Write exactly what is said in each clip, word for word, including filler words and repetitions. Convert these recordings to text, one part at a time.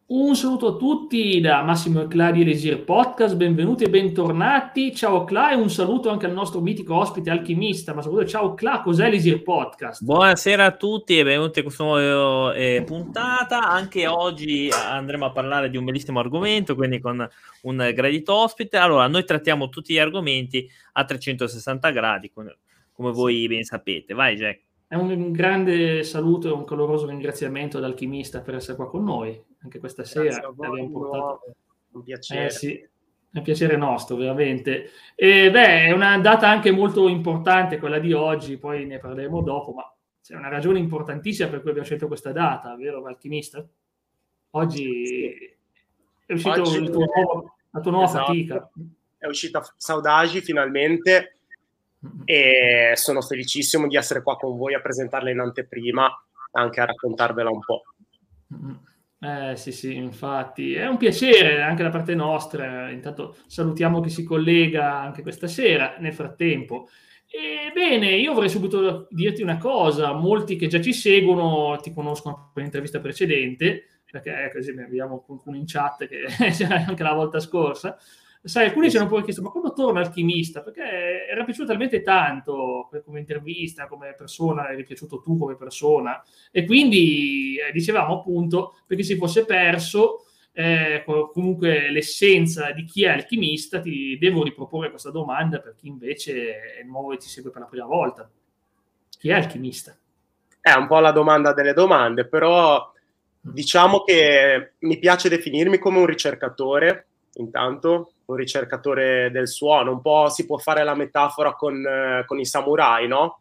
Un saluto a tutti da Massimo e Cla di Elisir Podcast, benvenuti e bentornati. Ciao Cla e un saluto anche al nostro mitico ospite alchimista. Ma soprattutto ciao Cla, cos'è Elisir Podcast? Buonasera a tutti e benvenuti a questa nuova eh, puntata. Anche oggi andremo a parlare di un bellissimo argomento, quindi con un gradito ospite. Allora, noi trattiamo tutti gli argomenti a trecentosessanta gradi, come, come voi ben sapete. Vai Jack. È un grande saluto e un caloroso ringraziamento ad Alchimista per essere qua con noi anche questa sera. Abbiamo portato... Un piacere. Eh sì, è un piacere nostro, veramente. E beh, è una data anche molto importante quella di oggi, poi ne parleremo dopo, ma c'è una ragione importantissima per cui abbiamo scelto questa data, vero Alchimista? Oggi è uscito Oggi il tuo nuovo, la tua nuova esatto. fatica. È uscita Saudagi finalmente e sono felicissimo di essere qua con voi a presentarla in anteprima, anche a raccontarvela un po'. Eh sì sì, infatti è un piacere anche da parte nostra. Intanto salutiamo chi si collega anche questa sera nel frattempo. E bene, io vorrei subito dirti una cosa: molti che già ci seguono ti conoscono per l'intervista precedente, perché così abbiamo qualcuno in chat che c'era anche la volta scorsa. Sai, alcuni ci hanno poi chiesto: ma quando torna Alchimista? Perché era piaciuto talmente tanto come intervista, come persona, eri piaciuto tu come persona, e quindi eh, dicevamo appunto, perché si fosse perso eh, comunque l'essenza di chi è Alchimista, ti devo riproporre questa domanda per chi invece è nuovo e ti segue per la prima volta. Chi è Alchimista? È un po' la domanda delle domande, però diciamo che mi piace definirmi come un ricercatore, intanto, un ricercatore del suono. Un po' si può fare la metafora con, eh, con i samurai, no?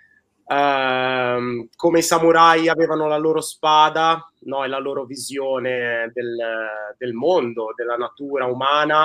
Uh, come i samurai avevano la loro spada, no? E la loro visione del, del mondo, della natura umana,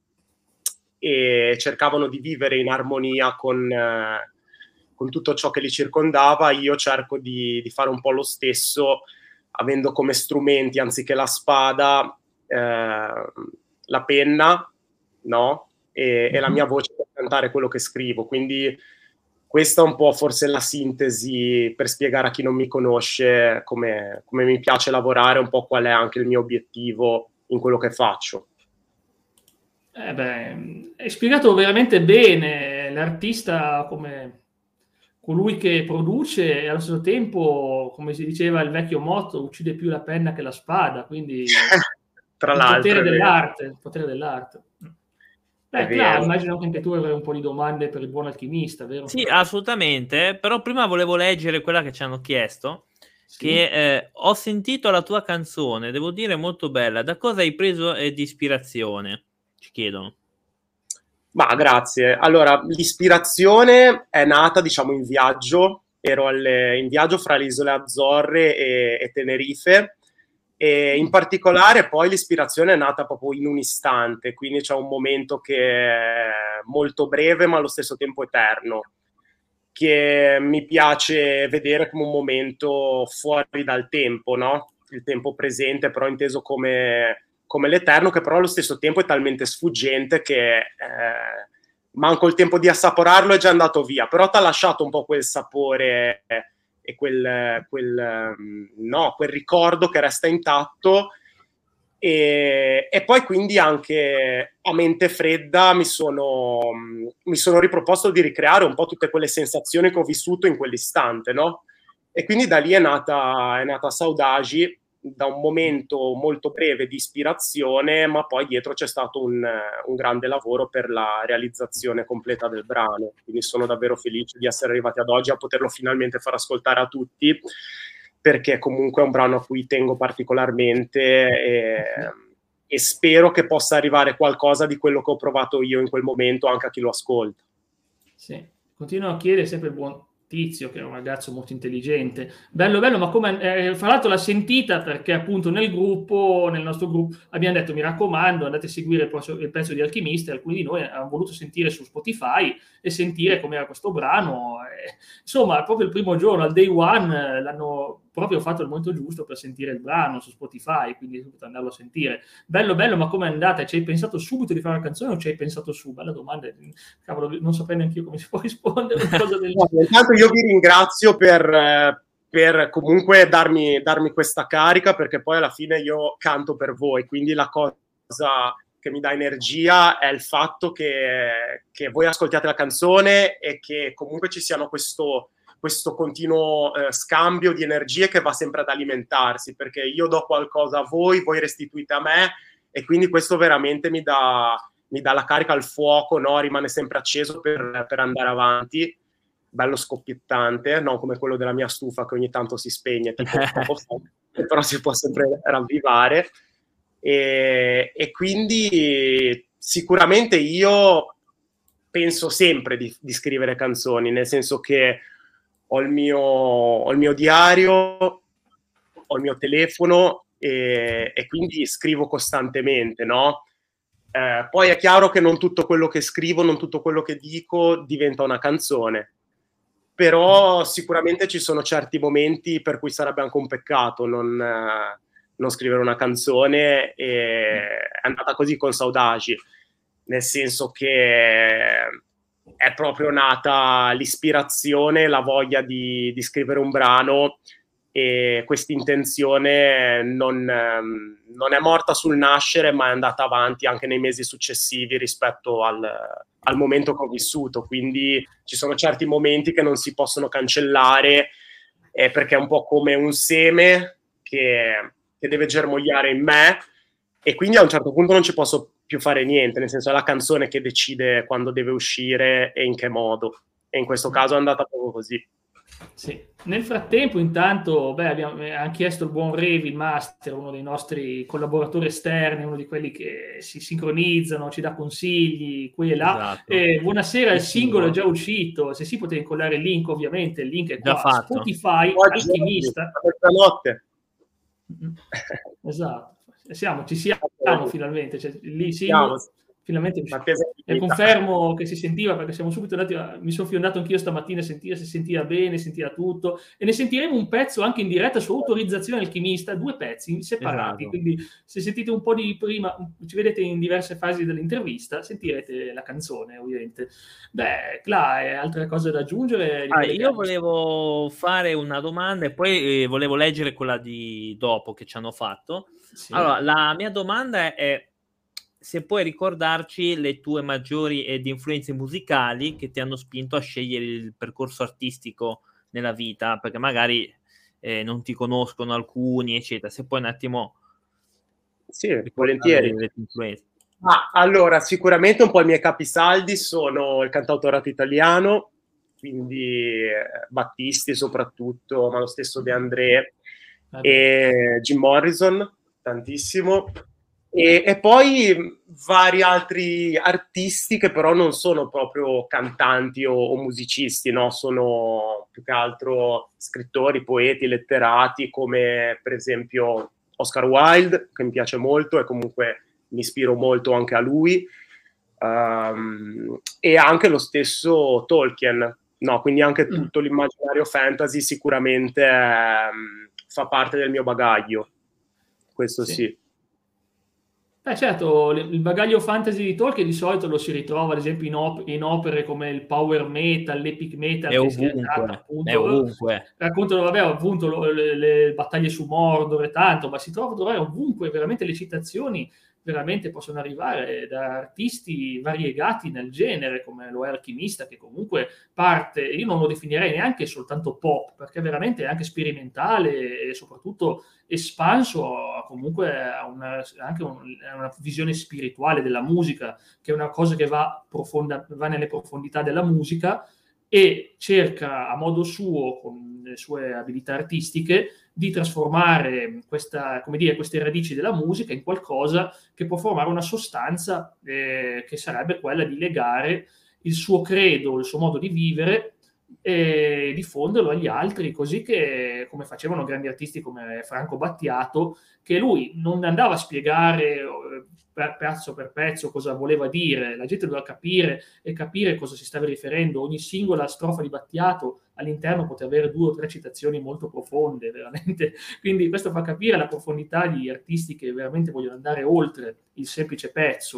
e cercavano di vivere in armonia con, eh, con tutto ciò che li circondava. Io cerco di, di fare un po' lo stesso, avendo come strumenti, anziché la spada, eh, la penna, no? E, mm-hmm. e la mia voce per cantare quello che scrivo. Quindi questa è un po' forse la sintesi per spiegare a chi non mi conosce come, come mi piace lavorare, un po' qual è anche il mio obiettivo in quello che faccio. Eh beh, hai spiegato veramente bene l'artista come colui che produce e allo stesso tempo, come si diceva il vecchio motto, uccide più la penna che la spada, quindi tra il l'altro potere dell'arte, il potere dell'arte. Beh, È Cla, immagino che anche tu avrai un po' di domande per il buon alchimista, vero? Sì, assolutamente, però prima volevo leggere quella che ci hanno chiesto, sì. che eh, ho sentito la tua canzone, devo dire molto bella, da cosa hai preso eh, di ispirazione? Ci chiedono. Ma grazie. Allora, l'ispirazione è nata, diciamo, in viaggio. Ero alle, in viaggio fra le isole Azzorre e, e Tenerife, e in particolare poi l'ispirazione è nata proprio in un istante, quindi c'è un momento che è molto breve ma allo stesso tempo eterno, che mi piace vedere come un momento fuori dal tempo, no? Il tempo presente, però inteso come... come l'eterno, che però allo stesso tempo è talmente sfuggente che eh, manco il tempo di assaporarlo è già andato via, però ti ha lasciato un po' quel sapore eh, e quel, quel, no, quel ricordo che resta intatto, e, e poi quindi anche a mente fredda mi sono, mi sono riproposto di ricreare un po' tutte quelle sensazioni che ho vissuto in quell'istante, no? E quindi da lì è nata, è nata Saudagi, da un momento molto breve di ispirazione, ma poi dietro c'è stato un, un grande lavoro per la realizzazione completa del brano. Quindi sono davvero felice di essere arrivati ad oggi a poterlo finalmente far ascoltare a tutti, perché comunque è un brano a cui tengo particolarmente e, e spero che possa arrivare qualcosa di quello che ho provato io in quel momento anche a chi lo ascolta. Sì, continuo a chiedere sempre il buon Tizio, che è un ragazzo molto intelligente, bello bello, ma come eh, fra l'altro l'ha sentita perché appunto nel gruppo, nel nostro gruppo abbiamo detto: mi raccomando, andate a seguire il, il pezzo di Alchimista, e alcuni di noi hanno voluto sentire su Spotify e sentire com'era questo brano, eh, insomma proprio il primo giorno, al day one, eh, l'hanno proprio fatto il momento giusto per sentire il brano su Spotify, quindi subito andarlo a sentire. Bello bello, ma come è andata? Ci hai pensato subito di fare una canzone o ci hai pensato su? Bella domanda, cavolo, non saprei neanche io come si può rispondere una cosa del genere. Intanto io vi ringrazio per, per comunque darmi, darmi questa carica, perché poi alla fine io canto per voi, quindi la cosa che mi dà energia è il fatto che, che voi ascoltiate la canzone e che comunque ci siano questo, questo continuo eh, scambio di energie che va sempre ad alimentarsi, perché io do qualcosa a voi, voi restituite a me, e quindi questo veramente mi dà, mi dà la carica al fuoco, no? Rimane sempre acceso per, per andare avanti, bello scoppiettante, non come quello della mia stufa che ogni tanto si spegne, tipo poco fa, però si può sempre ravvivare. E, e quindi sicuramente io penso sempre di, di scrivere canzoni, nel senso che ho il mio, ho il mio diario, ho il mio telefono e, e quindi scrivo costantemente, no? Eh, poi è chiaro che non tutto quello che scrivo, non tutto quello che dico diventa una canzone, però sicuramente ci sono certi momenti per cui sarebbe anche un peccato non, eh, non scrivere una canzone, e è andata così con Saudagi, nel senso che è proprio nata l'ispirazione, la voglia di, di scrivere un brano, e questa intenzione non, non è morta sul nascere, ma è andata avanti anche nei mesi successivi rispetto al, al momento che ho vissuto, quindi ci sono certi momenti che non si possono cancellare, eh, perché è un po' come un seme che, che deve germogliare in me, e quindi a un certo punto non ci posso più fare niente, nel senso è la canzone che decide quando deve uscire e in che modo, e in questo caso è andata proprio così. Sì. Nel frattempo, intanto, beh, abbiamo anche chiesto il buon Revi, il master, uno dei nostri collaboratori esterni, uno di quelli che si sincronizzano, ci dà consigli qui e là. Esatto. Eh, buonasera, il singolo è già uscito, se si potete incollare il link, ovviamente, il link è qua, già fatto. Spotify, Oggi, Alchimista. Mezzanotte. Esatto, siamo, ci siamo finalmente, cioè, lì sì, Siamo. finalmente e confermo che si sentiva, perché siamo subito andati a, mi sono fiondato anch'io stamattina a sentire se sentiva bene, sentiva tutto, e ne sentiremo un pezzo anche in diretta su autorizzazione Alchimista, due pezzi separati, esatto. Quindi se sentite un po' di prima, ci vedete in diverse fasi dell'intervista, sentirete la canzone ovviamente. Beh, Cla, altre cose da aggiungere? Ah, io volevo fare una domanda e poi eh, volevo leggere quella di dopo che ci hanno fatto. Sì. Allora, la mia domanda è se puoi ricordarci le tue maggiori ed influenze musicali che ti hanno spinto a scegliere il percorso artistico nella vita, perché magari eh, non ti conoscono alcuni, eccetera. Se puoi un attimo... Sì, volentieri. Le tue influenze. Ah, allora, sicuramente un po' i miei capisaldi sono il cantautorato italiano, quindi eh, Battisti soprattutto, ma lo stesso De André, okay. E Jim Morrison, tantissimo. E, e poi vari altri artisti che però non sono proprio cantanti o, o musicisti, no? Sono più che altro scrittori, poeti, letterati, come per esempio Oscar Wilde, che mi piace molto e comunque mi ispiro molto anche a lui, um, e anche lo stesso Tolkien, no? Quindi anche tutto l'immaginario fantasy sicuramente um, fa parte del mio bagaglio, questo sì, sì. Beh, certo, il bagaglio fantasy di Tolkien di solito lo si ritrova ad esempio in, op- in opere come il power metal, l'epic metal, è che ovunque, si è tratta, appunto, è ovunque. Raccontano, vabbè, appunto lo, le, le battaglie su Mordor e tanto, ma si trova a trovare ovunque, veramente le citazioni veramente possono arrivare da artisti variegati nel genere, come lo è Alchimista, che comunque parte, io non lo definirei neanche soltanto pop, perché veramente è anche sperimentale e soprattutto espanso comunque a una, anche un, a una visione spirituale della musica, che è una cosa che va, profonda, va nelle profondità della musica, e cerca a modo suo, con le sue abilità artistiche, di trasformare questa, come dire, queste radici della musica in qualcosa che può formare una sostanza eh, che sarebbe quella di legare il suo credo, il suo modo di vivere e diffonderlo agli altri, così che, come facevano grandi artisti come Franco Battiato, che lui non andava a spiegare per pezzo per pezzo cosa voleva dire, la gente doveva capire e capire cosa si stava riferendo. Ogni singola strofa di Battiato all'interno poteva avere due o tre citazioni molto profonde, veramente. Quindi questo fa capire la profondità di artisti che veramente vogliono andare oltre il semplice pezzo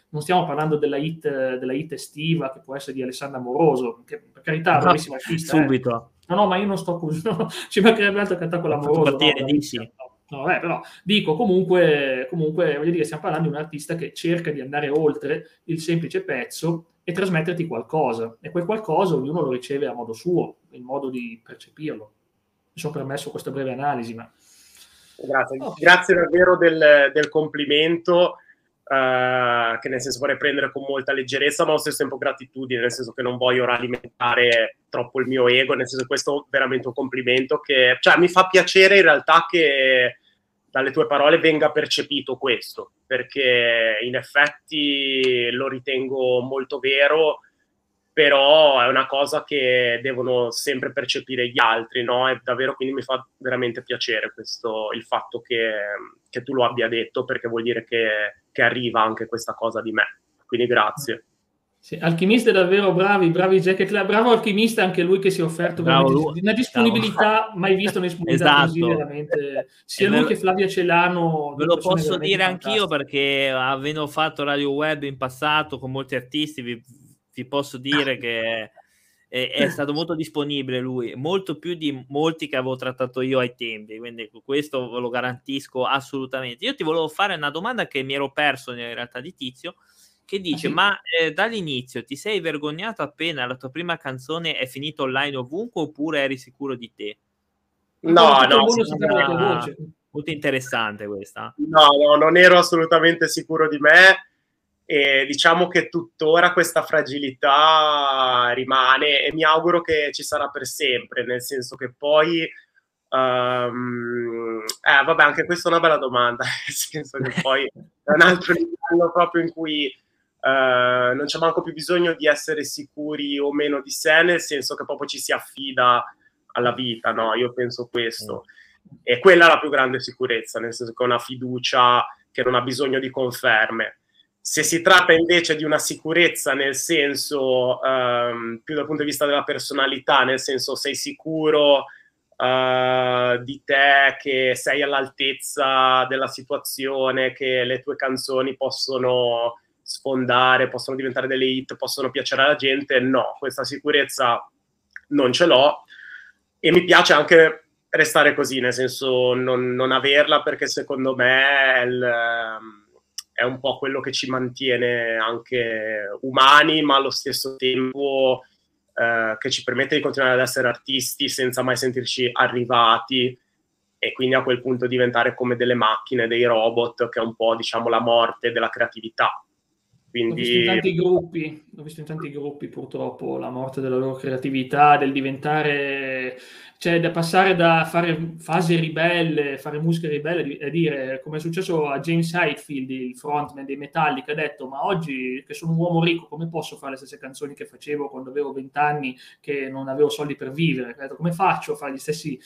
non stiamo parlando della hit, della hit estiva che può essere di Alessandra Amoroso, che per carità, bravissima artista. Subito. Eh. No, no, ma io non sto così, no, ci mancherebbe altro cantare con l'Amoroso. Partire, no, dici. no, no, vabbè, però dico, comunque, comunque, voglio dire, stiamo parlando di un artista che cerca di andare oltre il semplice pezzo e trasmetterti qualcosa, e quel qualcosa ognuno lo riceve a modo suo, in modo di percepirlo. Mi sono permesso questa breve analisi, ma... Grazie, okay. Grazie davvero del, del complimento, uh, che nel senso vorrei prendere con molta leggerezza, ma allo stesso tempo gratitudine, nel senso che non voglio ora alimentare troppo il mio ego, nel senso che questo è veramente un complimento che, cioè, mi fa piacere in realtà che dalle tue parole venga percepito questo, perché in effetti lo ritengo molto vero, però è una cosa che devono sempre percepire gli altri, no? E davvero, quindi mi fa veramente piacere questo, il fatto che, che tu lo abbia detto, perché vuol dire che, che arriva anche questa cosa di me. Quindi grazie. Sì, Alchimista è davvero bravi, bravi Jack e Cla- bravo Alchimista, anche lui che si è offerto veramente una disponibilità, mai visto una disponibilità esatto. così veramente, sia e lui lo, che Flavia Celano. Ve lo posso dire anch'io, perché avendo fatto radio web in passato con molti artisti, vi, vi posso dire che è, è stato molto disponibile lui, molto più di molti che avevo trattato io ai tempi, quindi questo ve lo garantisco assolutamente. Io ti volevo fare una domanda che mi ero perso in realtà di Tizio, che dice: ah, sì? ma eh, dall'inizio ti sei vergognato appena la tua prima canzone è finita online ovunque, oppure eri sicuro di te? No, no, no, molto interessante questa. No, no, non ero assolutamente sicuro di me, e diciamo che tuttora questa fragilità rimane e mi auguro che ci sarà per sempre, nel senso che poi um, eh, vabbè, anche questa è una bella domanda, nel senso che poi è un altro livello proprio in cui Uh, non c'è manco più bisogno di essere sicuri o meno di sé, nel senso che proprio ci si affida alla vita, no? Io penso questo. E quella è la più grande sicurezza, nel senso che è una fiducia che non ha bisogno di conferme. Se si tratta invece di una sicurezza nel senso um, più dal punto di vista della personalità, nel senso sei sicuro uh, di te, che sei all'altezza della situazione, che le tue canzoni possono sfondare, possono diventare delle hit, possono piacere alla gente, no, questa sicurezza non ce l'ho e mi piace anche restare così, nel senso non, non averla, perché secondo me è, il, è un po' quello che ci mantiene anche umani, ma allo stesso tempo eh, che ci permette di continuare ad essere artisti senza mai sentirci arrivati, e quindi a quel punto diventare come delle macchine, dei robot, che è un po', diciamo, la morte della creatività. Quindi... Ho visto in tanti gruppi, ho visto in tanti gruppi purtroppo la morte della loro creatività, del diventare, cioè da passare da fare fase ribelle, fare musica ribelle e dire, come è successo a James Hetfield, il frontman dei Metallica, ha detto: ma oggi che sono un uomo ricco, come posso fare le stesse canzoni che facevo quando avevo vent'anni, che non avevo soldi per vivere? Ha detto: come faccio a fare gli stessi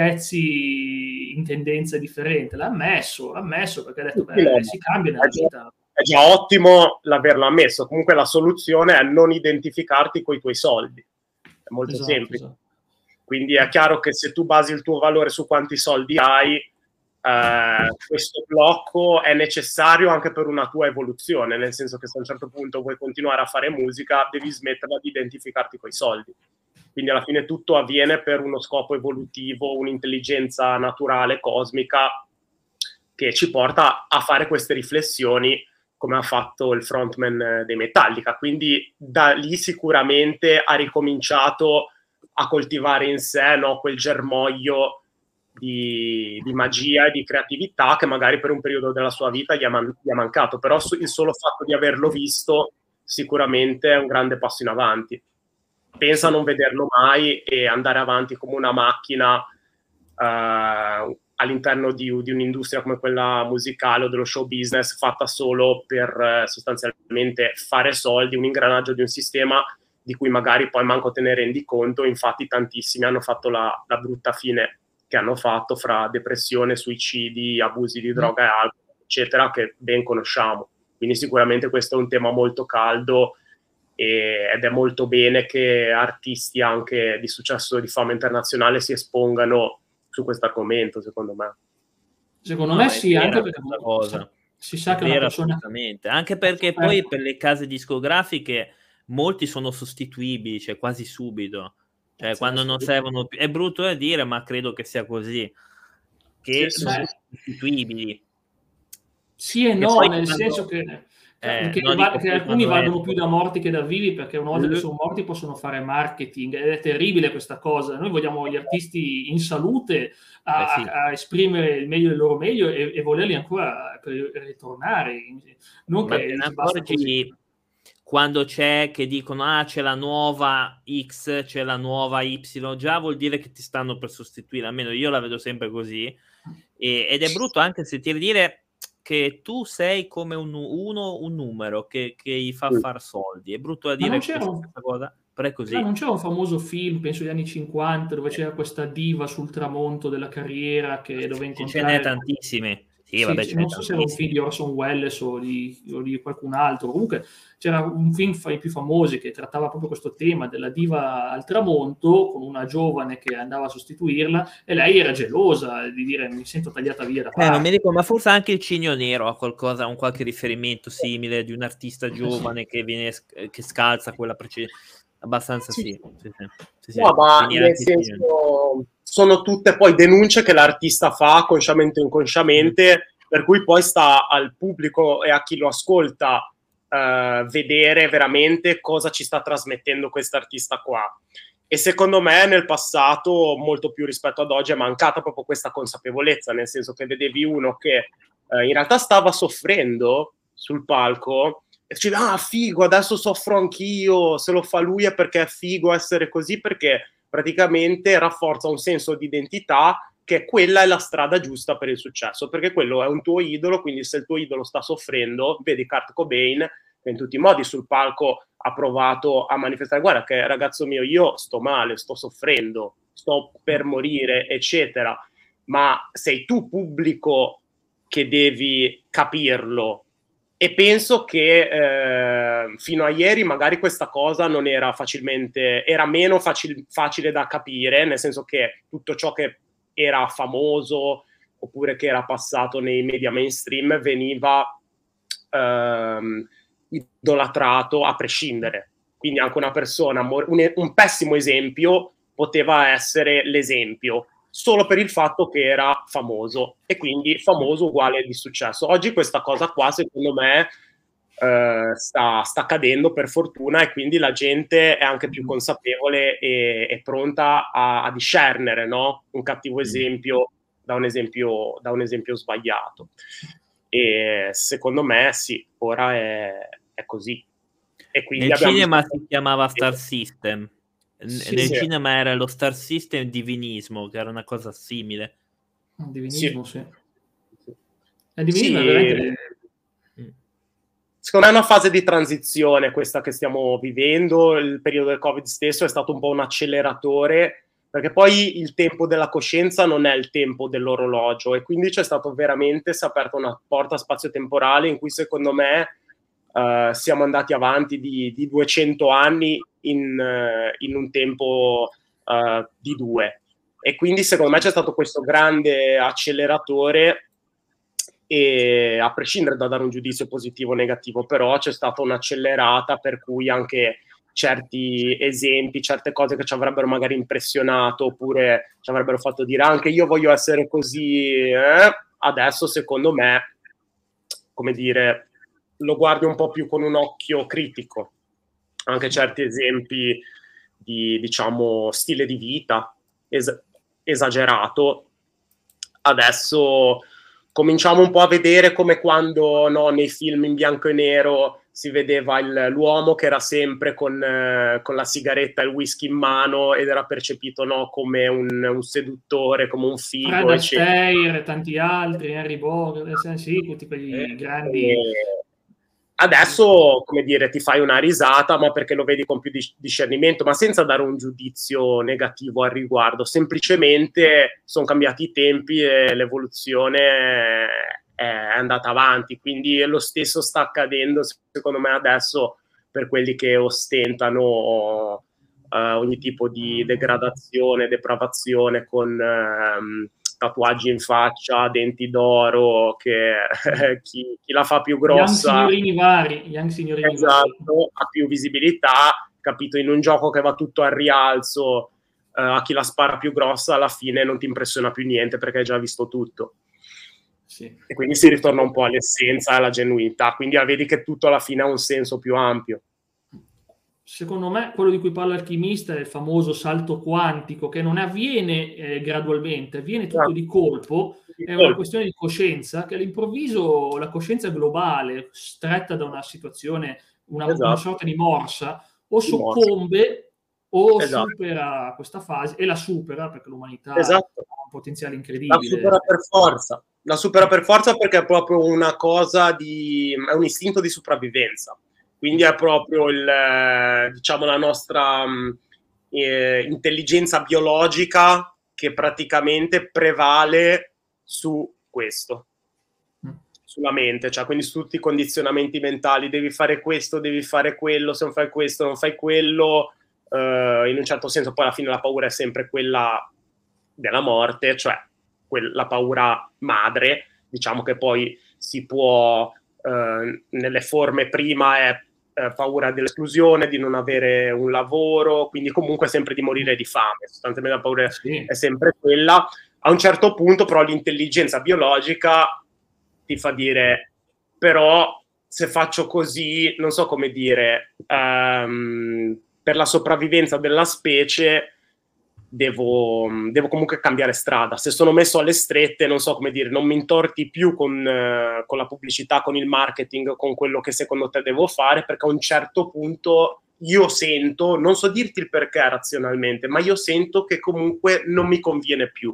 pezzi in tendenza differente? L'ha ammesso, l'ha ammesso, perché ha detto: beh, si cambia nella vita. È già ottimo l'averlo ammesso. Comunque la soluzione è non identificarti coi tuoi soldi. È molto esatto, semplice. Esatto. Quindi è chiaro che se tu basi il tuo valore su quanti soldi hai, eh, questo blocco è necessario anche per una tua evoluzione, nel senso che se a un certo punto vuoi continuare a fare musica, devi smetterla di identificarti coi soldi. Quindi alla fine tutto avviene per uno scopo evolutivo, un'intelligenza naturale, cosmica, che ci porta a fare queste riflessioni, come ha fatto il frontman dei Metallica. Quindi da lì sicuramente ha ricominciato a coltivare in sé, no, quel germoglio di, di magia e di creatività che magari per un periodo della sua vita gli è, man- gli è mancato, però il solo fatto di averlo visto sicuramente è un grande passo in avanti. Pensa a non vederlo mai e andare avanti come una macchina uh, all'interno di, di un'industria come quella musicale o dello show business, fatta solo per eh, sostanzialmente fare soldi, un ingranaggio di un sistema di cui magari poi manco te ne rendi conto. Infatti tantissimi hanno fatto la, la brutta fine che hanno fatto, fra depressione, suicidi, abusi di droga e alcol, eccetera, che ben conosciamo. Quindi sicuramente questo è un tema molto caldo e, ed è molto bene che artisti anche di successo, di fama internazionale, si espongano su questo argomento, secondo me. Secondo no, me sì, anche perché cosa. si sa È che una vero, persona... assolutamente. Anche perché poi per le case discografiche molti sono sostituibili, cioè quasi subito. Cioè, Sì, quando non servono più... È brutto da dire, ma credo che sia così. Che Sì, sì, sono Beh, sostituibili. sì e Che no, poi nel quando... senso che, che, Eh, che no, va- dico che poi alcuni quando valgono più escono. da morti che da vivi, perché una volta che sono morti possono fare marketing, ed è terribile questa cosa. Noi vogliamo gli artisti in salute a, Eh sì. a esprimere il meglio del loro meglio e, e volerli ancora per ritornare, non Ma che te ne dici basta così. accorgi quando c'è che dicono ah c'è la nuova X, c'è la nuova Y, già vuol dire che ti stanno per sostituire, almeno io la vedo sempre così, e, ed è brutto anche sentire dire che tu sei come un, uno, un numero che, che gli fa Mm. far soldi, è brutto da Ma non dire c'era questa, un, questa cosa, però è ma così. non c'era un famoso film, penso degli anni cinquanta, dove c'era questa diva sul tramonto della carriera che doveva Ce, ce n'è incontrare... tantissime, sì Sì, vabbè sì, ce n'è non so se era un tantissime. film di Orson Welles o di, o di qualcun altro. Comunque c'era un film fra i più famosi che trattava proprio questo tema della diva al tramonto con una giovane che andava a sostituirla e lei era gelosa di dire mi sento tagliata via da Eh, non mi parte. ricordo, ma forse anche il Cigno Nero ha qualcosa, un qualche riferimento simile di un artista giovane che viene sc- che scalza quella precedente. Abbastanza Sì, sì. sì. Sì, sì. Sì, sì. No, ma Quindi nel anche il Cigno Nero. senso sono tutte poi denunce che l'artista fa consciamente o Mm. inconsciamente, per cui poi sta al pubblico e a chi lo ascolta eh, vedere veramente cosa ci sta trasmettendo quest'artista qua. E secondo me nel passato, molto più rispetto ad oggi, è mancata proprio questa consapevolezza, nel senso che vedevi uno che eh, in realtà stava soffrendo sul palco e dicevi, ah figo, adesso soffro anch'io, se lo fa lui è perché è figo essere così, perché praticamente rafforza un senso di identità che quella è la strada giusta per il successo, perché quello è un tuo idolo, quindi se il tuo idolo sta soffrendo, vedi Kurt Cobain, che in tutti i modi sul palco ha provato a manifestare, guarda che ragazzo mio, io sto male, sto soffrendo, sto per morire, eccetera, ma sei tu pubblico che devi capirlo. E penso che eh, fino a ieri magari questa cosa non era facilmente, era meno facil, facile da capire, nel senso che tutto ciò che era famoso oppure che era passato nei media mainstream veniva ehm, idolatrato a prescindere. Quindi anche una persona, un, un pessimo esempio poteva essere l'esempio solo per il fatto che era famoso e quindi famoso uguale di successo. Oggi questa cosa qua secondo me eh, sta, sta cadendo per fortuna e quindi la gente è anche più consapevole e, e pronta a, a discernere, no? Un cattivo esempio da un esempio, da un esempio sbagliato. E secondo me sì, ora è, è così. E quindi Nel abbiamo cinema bisogno... si chiamava Star System. N- Sì, nel Sì, cinema era lo Star System Divinismo, che era una cosa simile. il sì. divinismo, sì. Il divinismo è Sì, veramente... Mm. secondo me è una fase di transizione questa che stiamo vivendo, il periodo del Covid stesso è stato un po' un acceleratore, perché poi il tempo della coscienza non è il tempo dell'orologio e quindi c'è stato veramente, si è aperta una porta spazio-temporale in cui secondo me uh, siamo andati avanti di, di duecento anni in, uh, in un tempo uh, di due. E quindi secondo me c'è stato questo grande acceleratore e a prescindere da dare un giudizio positivo o negativo, però c'è stata un'accelerata per cui anche certi esempi, certe cose che ci avrebbero magari impressionato oppure ci avrebbero fatto dire anche io voglio essere così, eh? Adesso secondo me, come dire, lo guardi un po' più con un occhio critico. Anche certi esempi di, diciamo, stile di vita es- esagerato. Adesso cominciamo un po' a vedere come quando no, nei film in bianco e nero si vedeva il, l'uomo che era sempre con, eh, con la sigaretta e il whisky in mano ed era percepito no, come un, un seduttore, come un Fred figo, eccetera. Astaire e tanti altri, Henry Bogart, sì, tutti quegli grandi... E adesso, come dire, ti fai una risata, ma perché lo vedi con più discernimento, ma senza dare un giudizio negativo al riguardo. Semplicemente sono cambiati i tempi e l'evoluzione è andata avanti. Quindi lo stesso sta accadendo, secondo me, adesso per quelli che ostentano Uh, ogni tipo di degradazione, depravazione con, um, tatuaggi in faccia, denti d'oro, che chi, chi la fa più grossa, young signorini vari, young signorini esatto, vari. ha più visibilità, capito, in un gioco che va tutto al rialzo, eh, a chi la spara più grossa alla fine non ti impressiona più niente perché hai già visto tutto. Sì. E quindi si ritorna un po' all'essenza e alla genuinità, quindi vedi che tutto alla fine ha un senso più ampio. Secondo me quello di cui parla Alchimista è il famoso salto quantico, che non avviene eh, gradualmente, avviene tutto di colpo, è una questione di coscienza, che all'improvviso la coscienza globale, stretta da una situazione, una, esatto. una sorta di morsa, o soccombe o esatto. supera questa fase, e la supera perché l'umanità esatto. ha un potenziale incredibile. La supera per forza, la supera per forza perché è proprio una cosa di, è un istinto di sopravvivenza. Quindi è proprio il, diciamo, la nostra eh, intelligenza biologica che praticamente prevale su questo, mm. sulla mente, cioè quindi su tutti i condizionamenti mentali, devi fare questo, devi fare quello, se non fai questo non fai quello, eh, in un certo senso poi alla fine la paura è sempre quella della morte, cioè quella, la paura madre, diciamo che poi si può, eh, nelle forme prima è Eh, paura dell'esclusione, di non avere un lavoro, quindi comunque sempre di morire di fame, sostanzialmente la paura sì. è sempre quella. A un certo punto però l'intelligenza biologica ti fa dire, però se faccio così, non so come dire, um, per la sopravvivenza della specie devo, devo comunque cambiare strada. Se sono messo alle strette, non so come dire, non mi intorti più con, eh, con la pubblicità, con il marketing, con quello che secondo te devo fare, perché a un certo punto io sento, non so dirti il perché razionalmente, ma io sento che comunque non mi conviene più.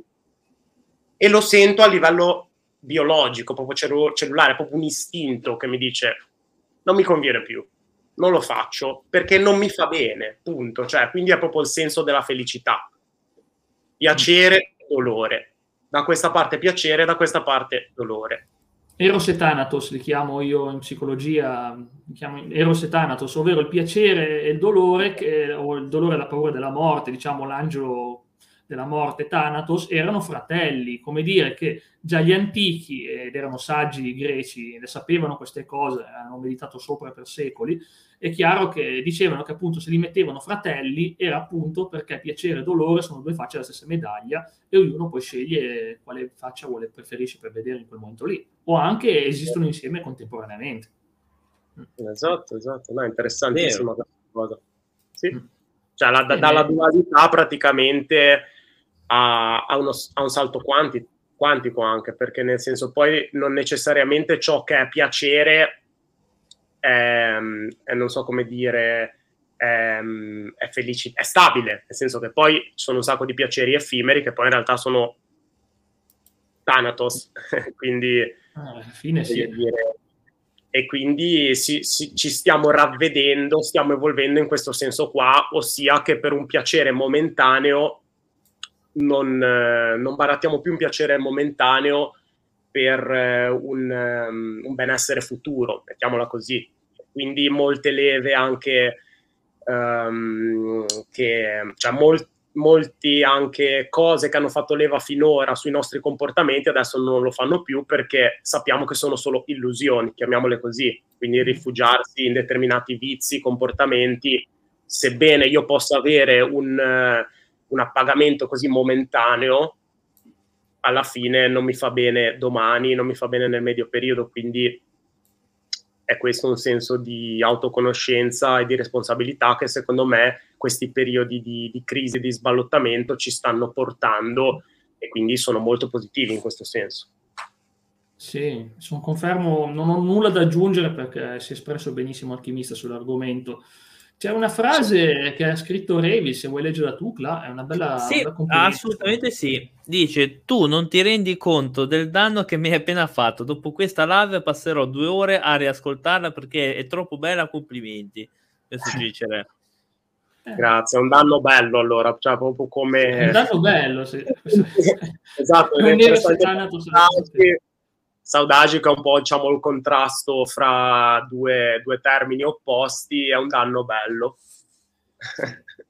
E lo sento a livello biologico, proprio cellu- cellulare, proprio un istinto che mi dice non mi conviene più, non lo faccio, perché non mi fa bene, punto. Cioè, quindi è proprio il senso della felicità. Piacere, dolore. Da questa parte piacere, da questa parte dolore. Eros e Thanatos li chiamo io in psicologia, li chiamo Eros e Thanatos, ovvero il piacere e il dolore, che, o il dolore e la paura della morte, diciamo l'angelo della morte, Thanatos, erano fratelli, come dire che già gli antichi, ed erano saggi greci, le sapevano queste cose, hanno meditato sopra per secoli, è chiaro che dicevano che appunto se li mettevano fratelli era appunto perché piacere e dolore sono due facce della stessa medaglia e ognuno poi sceglie quale faccia vuole, preferisce per vedere in quel momento lì, o anche esistono insieme contemporaneamente. Esatto, esatto, no, è interessantissima questa cosa. Sì. Mm. Cioè la, da, dalla dualità praticamente a, a, uno, a un salto quanti, quantico anche, perché nel senso poi non necessariamente ciò che è piacere è, è non so come dire, è, è felicità, è stabile, nel senso che poi ci sono un sacco di piaceri effimeri che poi in realtà sono Thanatos, quindi ah, alla fine sì. dire, e quindi si, si, ci stiamo ravvedendo, stiamo evolvendo in questo senso qua, ossia che per un piacere momentaneo non, eh, non barattiamo più un piacere momentaneo per eh, un, um, un benessere futuro, mettiamola così. Quindi molte leve anche um, che, cioè molti molti anche cose che hanno fatto leva finora sui nostri comportamenti adesso non lo fanno più perché sappiamo che sono solo illusioni, chiamiamole così, quindi rifugiarsi in determinati vizi, comportamenti, sebbene io possa avere un, uh, un appagamento così momentaneo, alla fine non mi fa bene domani, non mi fa bene nel medio periodo, quindi è questo un senso di autoconoscenza e di responsabilità che secondo me questi periodi di, di crisi, di sballottamento ci stanno portando e quindi sono molto positivi in questo senso. Sì, sono confermo, non ho nulla da aggiungere perché si è espresso benissimo Alchimista sull'argomento. C'è una frase sì. che ha scritto Revi, se vuoi leggerla tu, Cla, è una bella, sì, una bella assolutamente sì. Dice, tu non ti rendi conto del danno che mi hai appena fatto. Dopo questa live passerò due ore a riascoltarla perché è troppo bella, complimenti. Questo dice Re. Eh. Grazie, è un danno bello allora, cioè proprio come... È un danno bello, sì. Esatto, è interessante. Saudagico è un po', diciamo, il contrasto fra due, due termini opposti, è un danno bello.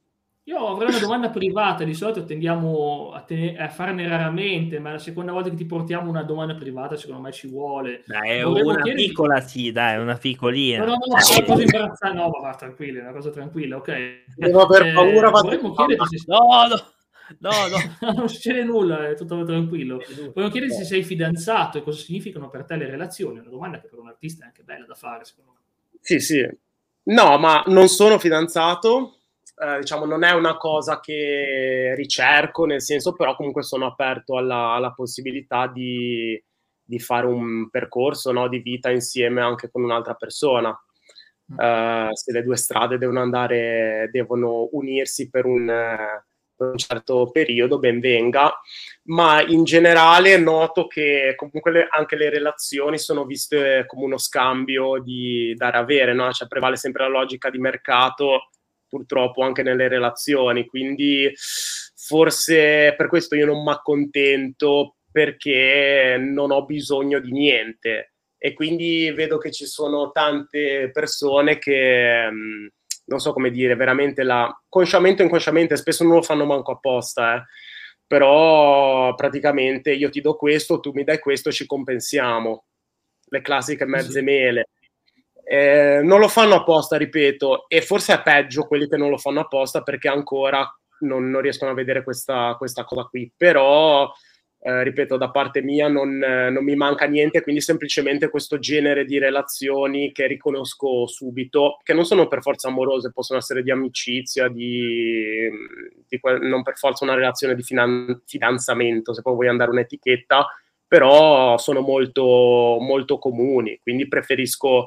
Io avrei una domanda privata, di solito tendiamo a, te- a farne raramente, ma la seconda volta che ti portiamo una domanda privata secondo me ci vuole. Dai, Vorremmo una chiederti... piccola sì, dai, una No, piccolina. no, no, Sì. una cosa imbarazzante, no, ma va, tranquilla, è una cosa tranquilla, ok. Devo aver paura, Eh, vado vorremmo a chiederti se... No, no, no, no. non succede nulla, è tutto tranquillo. Volevo chiederti se sei fidanzato e cosa significano per te le relazioni. È una domanda che per un artista è anche bella da fare, secondo me. Sì, sì. No, ma non sono fidanzato, eh, diciamo, non è una cosa che ricerco, nel senso, però comunque sono aperto alla, alla possibilità di, di fare un percorso, no, di vita insieme anche con un'altra persona. Uh, se le due strade devono andare, devono unirsi per un, eh, per un certo periodo, ben venga, ma in generale noto che comunque le, anche le relazioni sono viste come uno scambio di dare-avere, no? Cioè prevale sempre la logica di mercato, purtroppo anche nelle relazioni, quindi forse per questo io non mi accontento, perché non ho bisogno di niente. E quindi vedo che ci sono tante persone che, mh, non so come dire, veramente la, consciamente o inconsciamente, spesso non lo fanno manco apposta, eh, però praticamente io ti do questo, tu mi dai questo, ci compensiamo. Le classiche mezze Sì. mele. Eh, non lo fanno apposta, ripeto, e forse è peggio quelli che non lo fanno apposta, perché ancora non, non riescono a vedere questa, questa cosa qui. Però... Eh, ripeto, da parte mia non, eh, non mi manca niente, quindi semplicemente questo genere di relazioni che riconosco subito, che non sono per forza amorose, possono essere di amicizia, di, di non per forza una relazione di finan- fidanzamento, se poi vuoi andare un'etichetta, però sono molto, molto comuni, quindi preferisco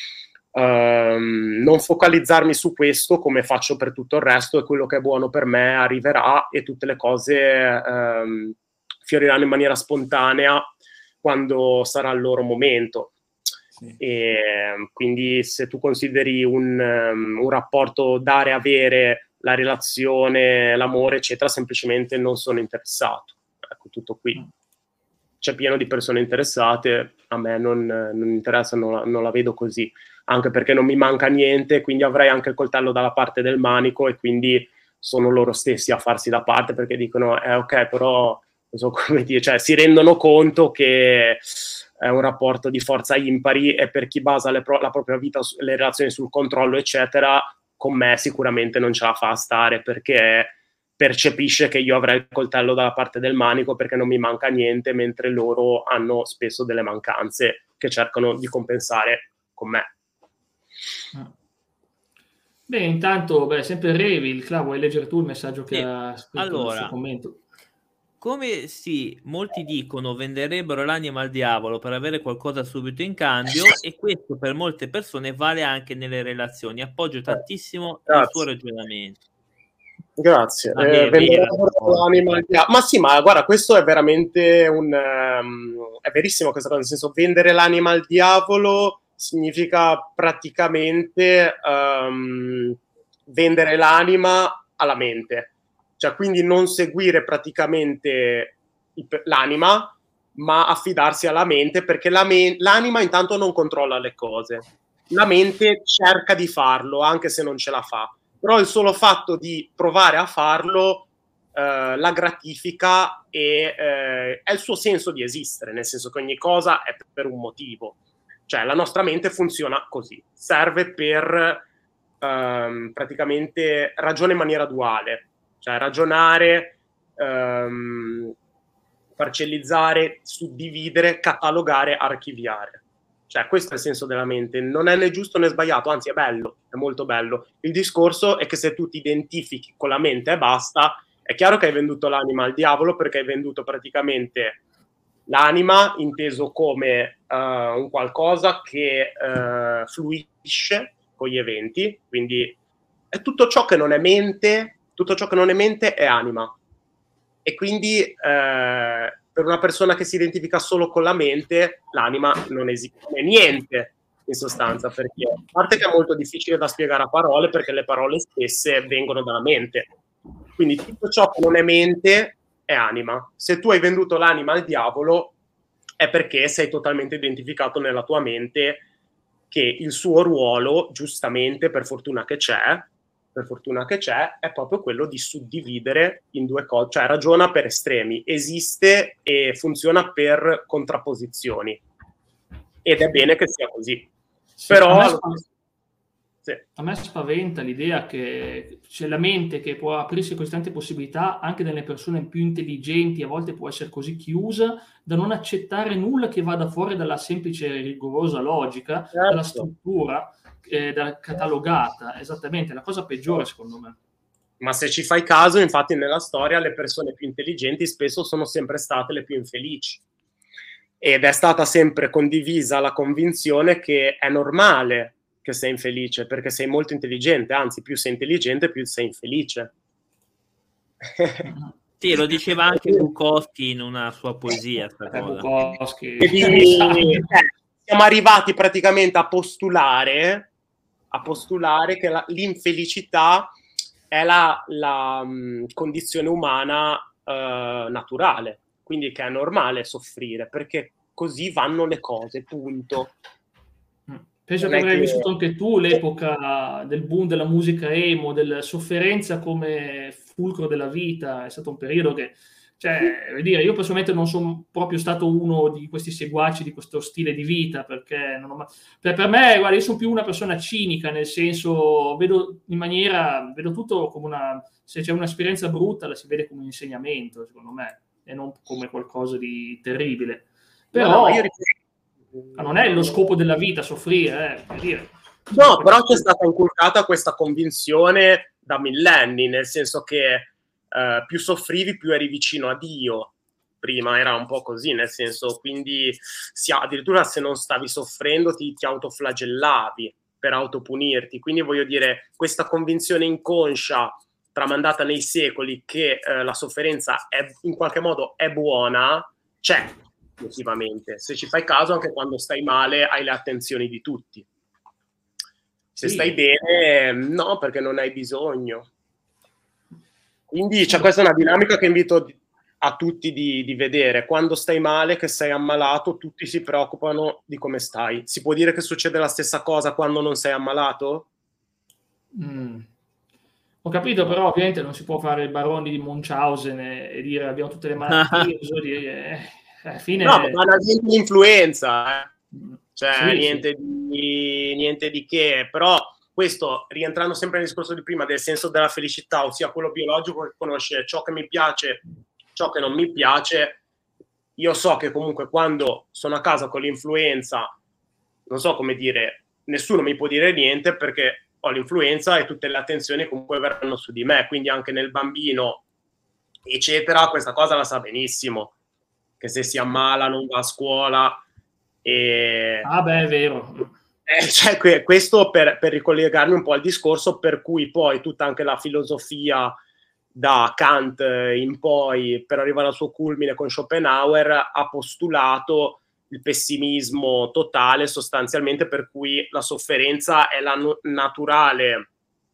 ehm, non focalizzarmi su questo come faccio per tutto il resto, e quello che è buono per me arriverà e tutte le cose ehm, fioriranno in maniera spontanea quando sarà il loro momento. Sì. E quindi se tu consideri un, um, un rapporto dare-avere, la relazione, l'amore, eccetera, semplicemente non sono interessato. Ecco, tutto qui. C'è pieno di persone interessate, a me non, non interessa, non la, non la vedo così, anche perché non mi manca niente, quindi avrei anche il coltello dalla parte del manico, e quindi sono loro stessi a farsi da parte, perché dicono, eh ok, però non so come dire, cioè si rendono conto che è un rapporto di forza impari, e per chi basa le pro- la propria vita, le relazioni sul controllo, eccetera, con me sicuramente non ce la fa a stare, perché percepisce che io avrei il coltello dalla parte del manico perché non mi manca niente, mentre loro hanno spesso delle mancanze che cercano di compensare con me. Beh, intanto, beh, sempre Revi, il Cla, vuoi leggere tu il messaggio che Sì. ha scritto Allora, nel suo commento? Come sì, molti dicono venderebbero l'anima al diavolo per avere qualcosa subito in cambio, e questo per molte persone vale anche nelle relazioni. Appoggio tantissimo Grazie. il suo ragionamento. Grazie. Ah, eh, vera, l'anima al diavolo. Ma sì, ma guarda, questo è veramente un... Um, è verissimo questa cosa, nel senso, vendere l'anima al diavolo significa praticamente um, vendere l'anima alla mente. Cioè, quindi non seguire praticamente l'anima, ma affidarsi alla mente, perché la me- l'anima intanto non controlla le cose. La mente cerca di farlo, anche se non ce la fa. Però il solo fatto di provare a farlo eh, la gratifica, e eh, è il suo senso di esistere, nel senso che ogni cosa è per un motivo. Cioè, la nostra mente funziona così, serve per ehm, praticamente ragione in maniera duale, cioè ragionare, ehm, parcellizzare, suddividere, catalogare, archiviare. Cioè, questo è il senso della mente, non è né giusto né sbagliato, anzi è bello, è molto bello. Il discorso è che se tu ti identifichi con la mente e basta, è chiaro che hai venduto l'anima al diavolo, perché hai venduto praticamente l'anima inteso come uh, un qualcosa che uh, fluisce con gli eventi, quindi è tutto ciò che non è mente, tutto ciò che non è mente è anima. E quindi eh, per una persona che si identifica solo con la mente, l'anima non esiste, non è niente in sostanza, perché a parte che è molto difficile da spiegare a parole, perché le parole stesse vengono dalla mente. Quindi tutto ciò che non è mente è anima. Se tu hai venduto l'anima al diavolo è perché sei totalmente identificato nella tua mente che il suo ruolo, giustamente, per fortuna che c'è, per fortuna che c'è, è proprio quello di suddividere in due cose, cioè ragiona per estremi, esiste e funziona per contrapposizioni, ed è bene che sia così. Sì, Però... a me, spav- sì. a me spaventa l'idea che c'è la mente che può aprirsi così tante possibilità, anche nelle persone più intelligenti, a volte può essere così chiusa da non accettare nulla che vada fuori dalla semplice e rigorosa logica, Certo. dalla struttura, eh, da catalogata. Esattamente, è la cosa peggiore secondo me. Ma se ci fai caso, infatti nella storia le persone più intelligenti spesso sono sempre state le più infelici, ed è stata sempre condivisa la convinzione che è normale che sei infelice perché sei molto intelligente, anzi più sei intelligente più sei infelice. Sì, lo diceva anche Bukowski in una sua poesia. Eh, Bukowski. Eh, siamo arrivati praticamente a postulare, a postulare che la, l'infelicità è la, la um, condizione umana uh, naturale, quindi che è normale soffrire, perché così vanno le cose, punto. Penso che avrai vissuto anche tu l'epoca del boom della musica emo, della sofferenza come fulcro della vita. È stato un periodo che, cioè, vuol dire, io personalmente non sono proprio stato uno di questi seguaci di questo stile di vita, perché non ho mai... per, per me, guarda, io sono più una persona cinica, nel senso, vedo in maniera, vedo tutto come una, se c'è un'esperienza brutta la si vede come un insegnamento, secondo me, e non come qualcosa di terribile. Però... No, no, io... Ma non è lo scopo della vita soffrire, eh, per dire. No, però c'è stata inculcata questa convinzione da millenni, nel senso che eh, più soffrivi più eri vicino a Dio. Prima era un po' così, nel senso, quindi si, addirittura se non stavi soffrendo ti, ti autoflagellavi per autopunirti. Quindi voglio dire, questa convinzione inconscia tramandata nei secoli che eh, la sofferenza è, in qualche modo è buona, c'è. Effettivamente, se ci fai caso, anche quando stai male hai le attenzioni di tutti. Se sì. Stai bene, no, perché non hai bisogno. Quindi c'è questa è una dinamica che invito a tutti di, di vedere. Quando stai male, che sei ammalato, tutti si preoccupano di come stai. Si può dire che succede la stessa cosa quando non sei ammalato? Mm. Ho capito, però ovviamente non si può fare il barone di Munchausen e, e dire abbiamo tutte le malattie. eh. Alla fine... No, ma banalmente l'influenza, eh. Cioè sì, niente, sì. Di, niente di che, però questo, rientrando sempre nel discorso di prima del senso della felicità, ossia quello biologico che conosce ciò che mi piace, ciò che non mi piace, io so che comunque quando sono a casa con l'influenza, non so come dire, nessuno mi può dire niente perché ho l'influenza e tutte le attenzioni comunque verranno su di me, quindi anche nel bambino, eccetera, questa cosa la sa benissimo, che se si ammala non va a scuola. E... Ah beh, è vero. Eh, cioè, questo per, per ricollegarmi un po' al discorso per cui poi tutta anche la filosofia da Kant in poi, per arrivare al suo culmine con Schopenhauer, ha postulato il pessimismo totale sostanzialmente, per cui la sofferenza è la naturale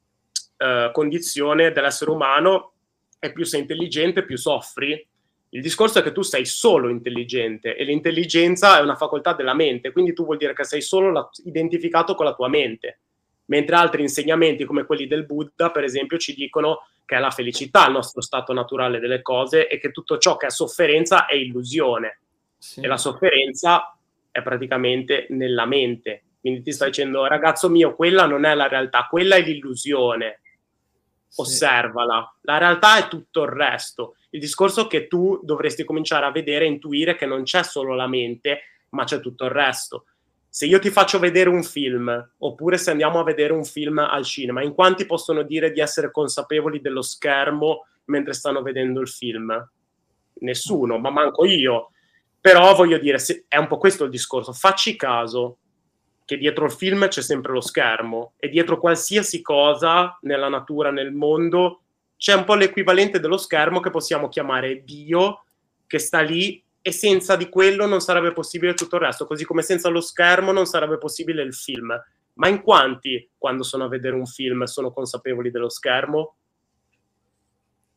eh, condizione dell'essere umano e più sei intelligente più soffri. Il discorso è che tu sei solo intelligente e l'intelligenza è una facoltà della mente, quindi tu vuol dire che sei solo la, identificato con la tua mente, mentre altri insegnamenti come quelli del Buddha, per esempio, ci dicono che è la felicità il nostro stato naturale delle cose e che tutto ciò che è sofferenza è illusione. Sì. E la sofferenza è praticamente nella mente. Quindi ti sto dicendo, ragazzo mio, quella non è la realtà, quella è l'illusione. Sì. Osservala. La realtà è tutto il resto. Il discorso è che tu dovresti cominciare a vedere e intuire che non c'è solo la mente, ma c'è tutto il resto. Se io ti faccio vedere un film, oppure se andiamo a vedere un film al cinema, in quanti possono dire di essere consapevoli dello schermo mentre stanno vedendo il film? Nessuno, ma manco io. Però voglio dire, se, è un po' questo il discorso. Facci caso che dietro il film c'è sempre lo schermo e dietro qualsiasi cosa nella natura, nel mondo, c'è un po' l'equivalente dello schermo che possiamo chiamare Dio, che sta lì, e senza di quello non sarebbe possibile tutto il resto, così come senza lo schermo non sarebbe possibile il film. Ma in quanti, quando sono a vedere un film, sono consapevoli dello schermo?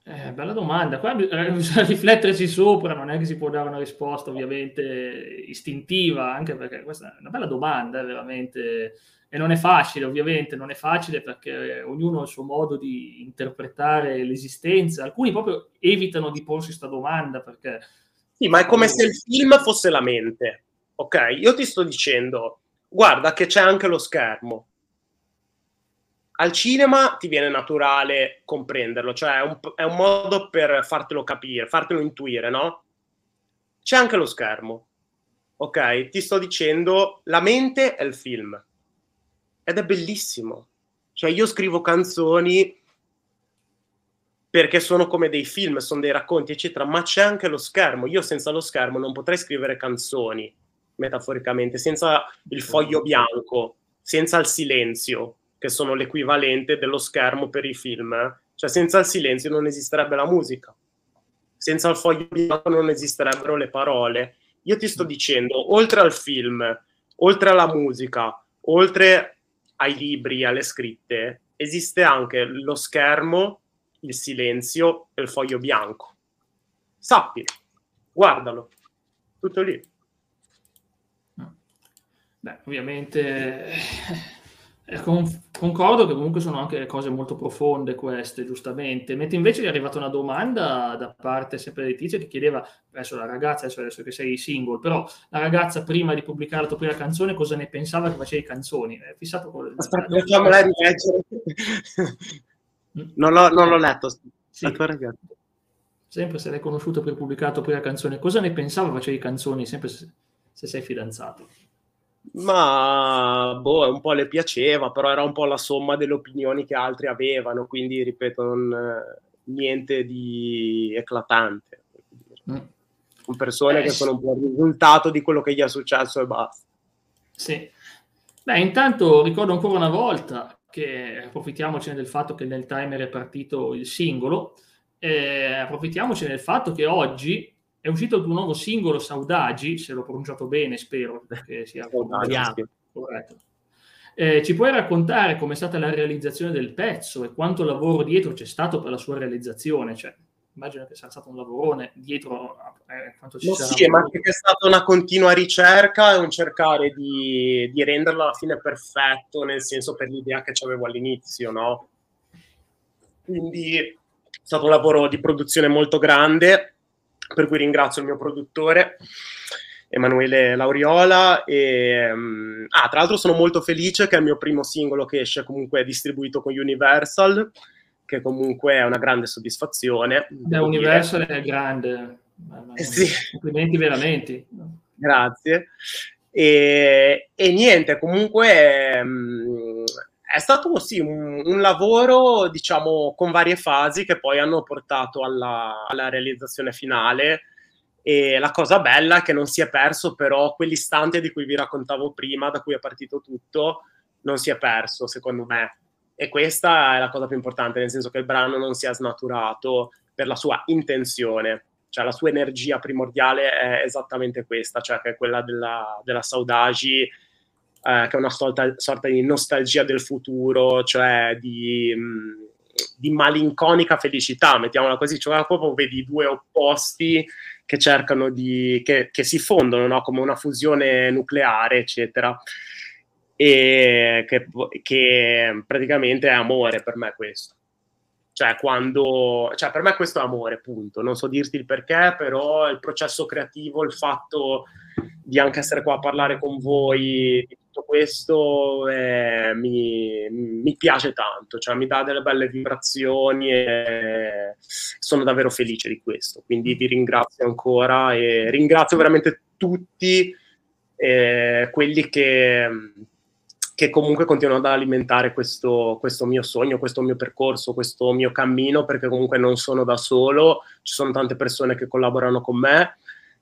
Eh, bella domanda. Qua bisogna rifletterci sopra, non è che si può dare una risposta ovviamente istintiva, anche perché questa è una bella domanda, veramente, e non è facile, ovviamente, non è facile perché ognuno ha il suo modo di interpretare l'esistenza. Alcuni proprio evitano di porsi questa domanda perché... Sì, ma è come se il film fosse la mente, ok? Io ti sto dicendo, guarda che c'è anche lo schermo. Al cinema ti viene naturale comprenderlo, cioè è un, è un modo per fartelo capire, fartelo intuire, no? C'è anche lo schermo, ok? Ti sto dicendo, la mente è il film ed è bellissimo. Cioè io scrivo canzoni perché sono come dei film, sono dei racconti, eccetera, ma c'è anche lo schermo. Io senza lo schermo non potrei scrivere canzoni, metaforicamente, senza il foglio bianco, senza il silenzio, che sono l'equivalente dello schermo per i film. Cioè senza il silenzio non esisterebbe la musica, senza il foglio bianco non esisterebbero le parole. Io ti sto dicendo, oltre al film, oltre alla musica, oltre ai libri, alle scritte, esiste anche lo schermo, il silenzio e il foglio bianco. Sappilo, guardalo, tutto lì. Beh, ovviamente eh, con- concordo che comunque sono anche cose molto profonde queste, giustamente. Mentre invece è arrivata una domanda da parte sempre di Tizio che chiedeva, verso la ragazza, adesso, adesso che sei single, però la ragazza prima di pubblicare la tua prima canzone cosa ne pensava che facevi canzoni? È fissato con... Aspetta, facciamola rileggere. Non l'ho, non l'ho letto. Sì. La tua ragazza. Sempre se l'hai conosciuto per pubblicare la tua prima canzone, cosa ne pensava facevi canzoni, sempre se, se sei fidanzato? Ma boh, un po' le piaceva, però era un po' la somma delle opinioni che altri avevano, quindi ripeto, non, niente di eclatante. Mm. Con persone eh, che sono un po' il risultato di quello che gli è successo e basta. Sì. Beh, intanto ricordo ancora una volta che approfittiamocene del fatto che nel timer è partito il singolo, eh, approfittiamocene del fatto che oggi è uscito il tuo nuovo singolo Saudagi, se l'ho pronunciato bene, spero che sia Saudagi, corretto. Eh, ci puoi raccontare com'è stata la realizzazione del pezzo e quanto lavoro dietro c'è stato per la sua realizzazione? Cioè, immagino che sarà stato un lavorone dietro eh, quanto ci no, sarà. Sì, ma anche che è stata una continua ricerca e un cercare di, di renderlo alla fine perfetto, nel senso per l'idea che avevo all'inizio, no? Quindi è stato un lavoro di produzione molto grande, per cui ringrazio il mio produttore Emanuele Lauriola e um, ah, tra l'altro sono molto felice che è il mio primo singolo che esce comunque distribuito con Universal, che comunque è una grande soddisfazione. Beh, Universal dire. È grande, eh sì. Complimenti veramente. Grazie. E, e niente, comunque um, è stato sì, un, un lavoro, diciamo, con varie fasi che poi hanno portato alla, alla realizzazione finale. E la cosa bella è che non si è perso però quell'istante di cui vi raccontavo prima, da cui è partito tutto, non si è perso, secondo me. E questa è la cosa più importante, nel senso che il brano non si è snaturato per la sua intenzione. Cioè la sua energia primordiale è esattamente questa, cioè che è quella della, della Saudagi, eh, che è una sorta, sorta di nostalgia del futuro, cioè di, mh, di malinconica felicità, mettiamola così, cioè proprio vedi due opposti che cercano di, che, che si fondono, no? Come una fusione nucleare, eccetera, e che, che praticamente è amore per me questo. Cioè, quando, cioè, per me questo è amore, punto. Non so dirti il perché, però il processo creativo, il fatto di anche essere qua a parlare con voi di tutto questo eh, mi, mi piace tanto, cioè mi dà delle belle vibrazioni e sono davvero felice di questo. Quindi vi ringrazio ancora e ringrazio veramente tutti eh, quelli che... che comunque continuano ad alimentare questo, questo mio sogno, questo mio percorso, questo mio cammino, perché comunque non sono da solo, ci sono tante persone che collaborano con me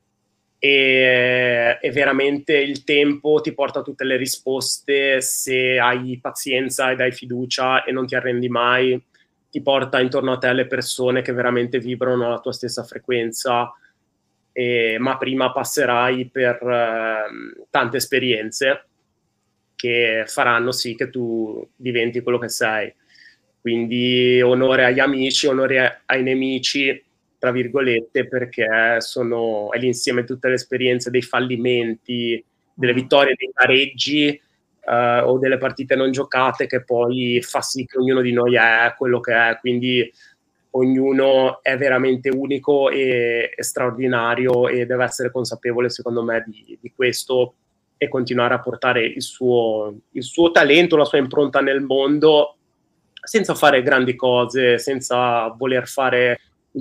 e, e veramente il tempo ti porta tutte le risposte se hai pazienza ed hai fiducia e non ti arrendi mai, ti porta intorno a te le persone che veramente vibrano alla tua stessa frequenza, e, ma prima passerai per eh, tante esperienze che faranno sì che tu diventi quello che sei. Quindi onore agli amici, onore ai nemici, tra virgolette, perché sono, è l'insieme di tutte le esperienze, dei fallimenti, delle vittorie, dei pareggi eh, o delle partite non giocate, che poi fa sì che ognuno di noi è quello che è. Quindi ognuno è veramente unico e, e straordinario, e deve essere consapevole, secondo me, di, di questo, e continuare a portare il suo, il suo talento, la sua impronta nel mondo, senza fare grandi cose, senza voler fare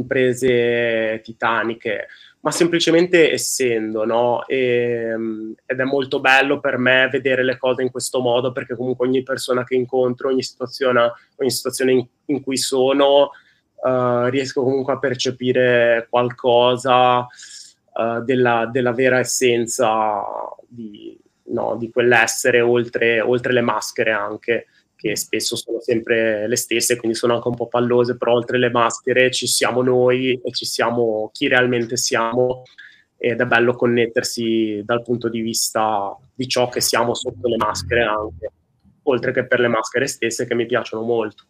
imprese titaniche, ma semplicemente essendo, no? E, ed è molto bello per me vedere le cose in questo modo, perché comunque ogni persona che incontro, ogni situazione, ogni situazione in, in cui sono, uh, riesco comunque a percepire qualcosa uh, della, della vera essenza di, no, di quell'essere, oltre, oltre le maschere anche, che spesso sono sempre le stesse, quindi sono anche un po' pallose, però oltre le maschere ci siamo noi e ci siamo chi realmente siamo, ed è bello connettersi dal punto di vista di ciò che siamo sotto le maschere anche, oltre che per le maschere stesse, che mi piacciono molto.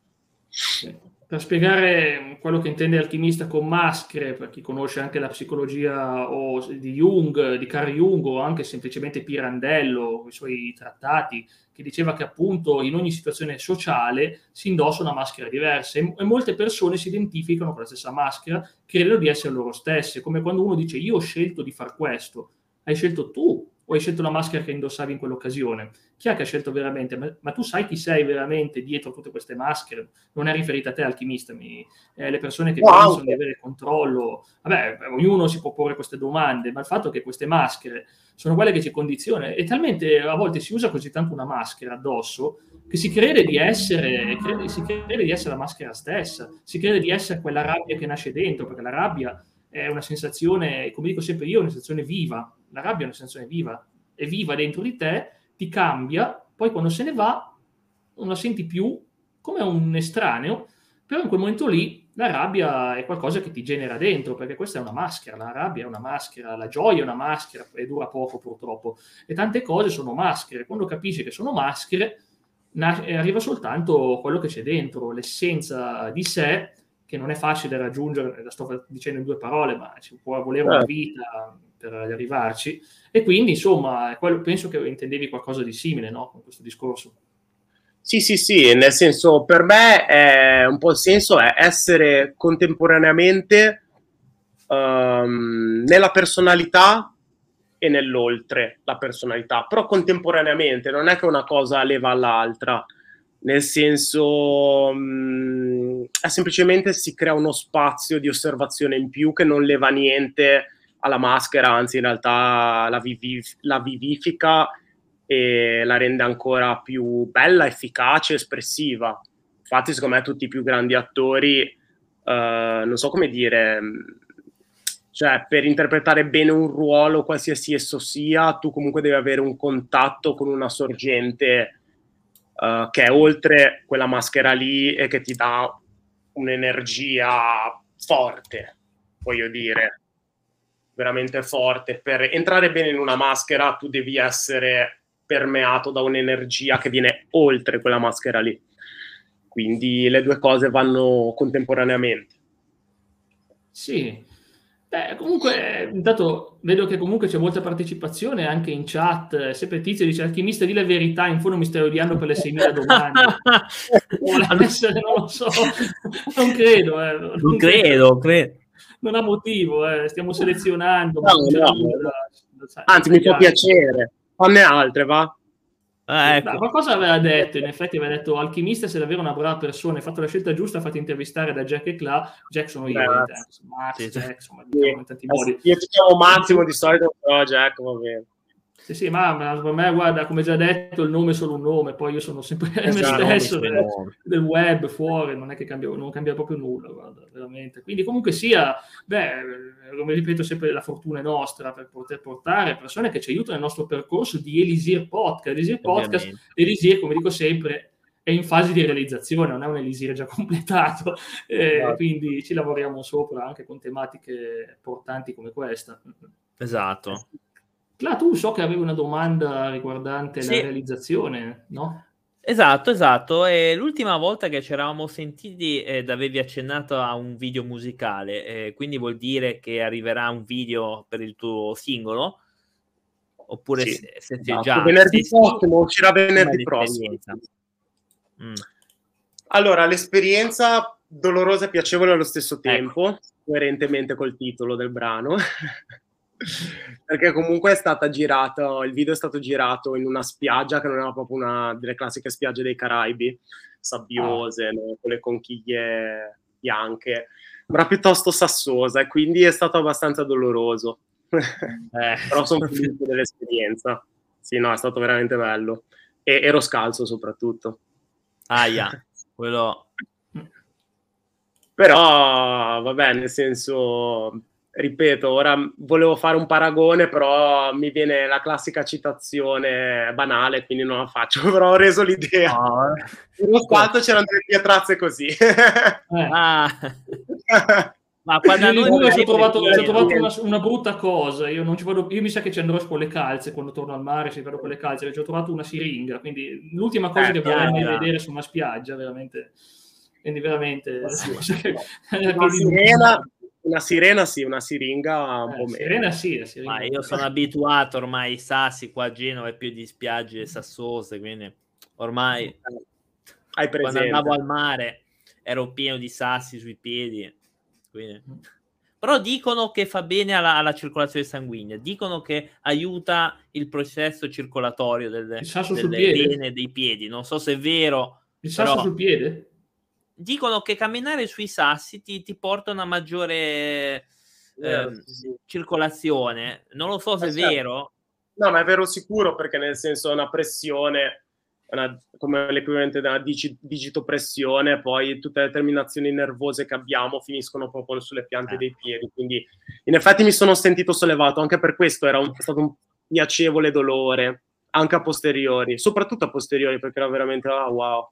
Sì. Per spiegare quello che intende alchimista con maschere, per chi conosce anche la psicologia o di Jung, di Carl Jung, o anche semplicemente Pirandello, con i suoi trattati, che diceva che appunto in ogni situazione sociale si indossa una maschera diversa, e, e molte persone si identificano con la stessa maschera, credono di essere loro stesse, come quando uno dice io ho scelto di far questo. Hai scelto tu o hai scelto la maschera che indossavi in quell'occasione? Chi è che ha scelto veramente? Ma, ma tu sai chi sei veramente dietro tutte queste maschere? Non è riferita a te, alchimista, mi, eh, le persone che wow. pensano di avere controllo. Vabbè, ognuno si può porre queste domande, ma il fatto che queste maschere sono quelle che ci condizionano, e talmente a volte si usa così tanto una maschera addosso che si crede di essere, crede, si crede di essere la maschera stessa, si crede di essere quella rabbia che nasce dentro, perché la rabbia è una sensazione, come dico sempre io, è una sensazione viva. La rabbia è una sensazione viva, è viva dentro di te, ti cambia, poi quando se ne va non la senti più, come un estraneo, però in quel momento lì la rabbia è qualcosa che ti genera dentro, perché questa è una maschera, la rabbia è una maschera, la gioia è una maschera, e dura poco purtroppo, e tante cose sono maschere. Quando capisci che sono maschere, arriva soltanto quello che c'è dentro, l'essenza di sé, che non è facile raggiungere, la sto dicendo in due parole, ma ci può volere una vita per arrivarci, e quindi insomma quello, penso che intendevi qualcosa di simile, no, con questo discorso. Sì, sì, sì, nel senso, per me è un po' il senso è essere contemporaneamente um, nella personalità e nell'oltre la personalità, però contemporaneamente, non è che una cosa leva all'altra, nel senso um, è semplicemente si crea uno spazio di osservazione in più che non leva niente alla maschera, anzi in realtà la, vivif- la vivifica e la rende ancora più bella, efficace, espressiva. Infatti secondo me tutti i più grandi attori, uh, non so come dire, cioè per interpretare bene un ruolo, qualsiasi esso sia, tu comunque devi avere un contatto con una sorgente uh, che è oltre quella maschera lì e che ti dà un'energia forte, voglio dire, veramente forte. Per entrare bene in una maschera tu devi essere permeato da un'energia che viene oltre quella maschera lì, quindi le due cose vanno contemporaneamente. Sì, beh, comunque intanto vedo che comunque c'è molta partecipazione anche in chat. Sempre Tizio dice alchimista di la verità, in fondo mi stai odiando per le seimila domande. Vuole essere, non lo so, non credo, eh. non, non credo, credo. Non ha motivo, eh. Stiamo selezionando, no, ma non c'è no, nulla no. da, da, anzi mi fa piacere, fanne altre, va? Ah, ecco. Beh, qualcosa aveva detto, in effetti aveva detto alchimista, se davvero una brava persona, hai fatto la scelta giusta, fate intervistare da Jack e Cla. Jack sono io, eh, Max, sì, Jack, insomma, sì. in tanti modi. Io ti chiamo Massimo di solito, però Jack va bene. Sì, sì, ma, ma per me, guarda, come già detto, il nome è solo un nome, poi io sono sempre esatto, me stesso del, del web, fuori, non è che cambia, non cambia proprio nulla, guarda, veramente. Quindi comunque sia, beh, come ripeto sempre, la fortuna è nostra per poter portare persone che ci aiutano nel nostro percorso di Elisir Podcast. Elisir Podcast, Elisir, come dico sempre, è in fase di realizzazione, non è un Elisir già completato, eh, esatto. Quindi ci lavoriamo sopra anche con tematiche portanti come questa. Esatto. Cla, tu so che avevi una domanda riguardante sì. la realizzazione, no? Esatto, esatto. E l'ultima volta che ci eravamo sentiti ed avevi accennato a un video musicale, eh, quindi vuol dire che arriverà un video per il tuo singolo? Oppure Sì, se, se esatto. già venerdì se prossimo, uscirà venerdì Una prossimo. Mm. Allora, l'esperienza dolorosa e piacevole allo stesso Ecco. tempo, coerentemente col titolo del brano, perché comunque è stata girata, il video è stato girato in una spiaggia che non era proprio una delle classiche spiagge dei Caraibi, sabbiose, no? Con le conchiglie bianche, ma era piuttosto sassosa e quindi è stato abbastanza doloroso. Eh. Però sono felice dell'esperienza. Sì, no, è stato veramente bello. E ero scalzo soprattutto. Ah, yeah. Quello... Però, vabbè, nel senso, ripeto, ora volevo fare un paragone, però mi viene la classica citazione banale, quindi non la faccio, però ho reso l'idea. Oh. Nello scalzo c'erano delle pietrazze così. Eh. Ah. Ma quando a noi Io ci ho mi trovato, ci ho viene- trovato una, una brutta cosa. Io, non ci vado, io mi sa che ci andrò con le calze quando torno al mare. Ci vado con le calze. Ci ho trovato una siringa. Quindi l'ultima cosa Eh, che vorrei mai chiaro. vedere su una spiaggia, veramente. Quindi, veramente. Sì. che- Una sirena, una sirena, sì, una siringa un Eh, po' meno. sirena, sì, la siringa. Ma io sono abituato ormai ai sassi, qua a Genova è più di spiagge sassose, quindi ormai Hai quando presente. andavo al mare ero pieno di sassi sui piedi. Quindi... Però dicono che fa bene alla, alla circolazione sanguigna, dicono che aiuta il processo circolatorio delle, Il sasso sul delle piede? vene dei piedi. Non so se è vero. Il sasso però... sul piede? Dicono che camminare sui sassi ti, ti porta una maggiore eh, Eh, sì. circolazione. Non lo so se Eh, è certo. vero. No, ma è vero sicuro, perché nel senso una pressione, una, come l'equivalente della digi, digitopressione, poi tutte le terminazioni nervose che abbiamo finiscono proprio sulle piante Eh. dei piedi. Quindi in effetti mi sono sentito sollevato, anche per questo era un, è stato un piacevole dolore, anche a posteriori, soprattutto a posteriori, perché era veramente, ah, wow.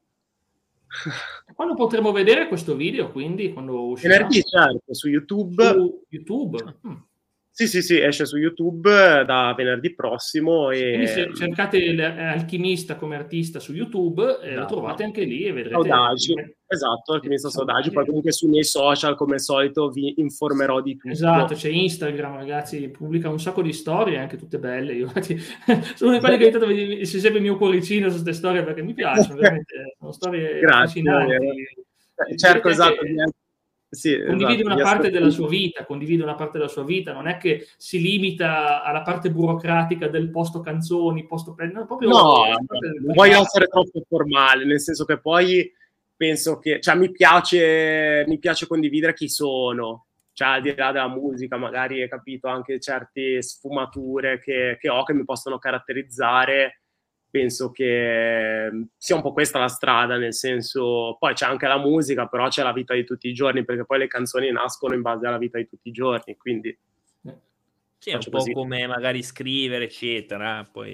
Quando potremo vedere questo video, quindi? Quando uscirà? Venerdì, certo, su YouTube. Su YouTube? Mm. Sì, sì, sì, esce su YouTube da venerdì prossimo. E... Quindi se cercate l'Alchimista come artista su YouTube, eh, lo Esatto. trovate anche lì e vedrete... Saudagi, esatto, Alchimista Saudagi. Poi comunque sui miei social, come al solito, vi informerò di tutto. Esatto, c'è Instagram, ragazzi, pubblica un sacco di storie, anche tutte belle. Io sono di quelli che ogni tanto si segue il mio cuoricino su queste storie perché mi piacciono, veramente, sono storie Grazie, affascinanti. cerco, esatto. Anche... Sì, condivide esatto, una parte della sua vita, condivide una parte della sua vita, non è che si limita alla parte burocratica del posto canzoni, posto no, proprio no, non voglio essere troppo formale, nel senso che poi penso che, cioè, mi piace, mi piace condividere chi sono, cioè al di là della musica, magari hai capito anche certe sfumature che, che ho che mi possono caratterizzare. Penso che sia un po' questa la strada, nel senso, poi c'è anche la musica, però c'è la vita di tutti i giorni, perché poi le canzoni nascono in base alla vita di tutti i giorni, quindi... Sì, è un po' così. Come magari scrivere, eccetera, poi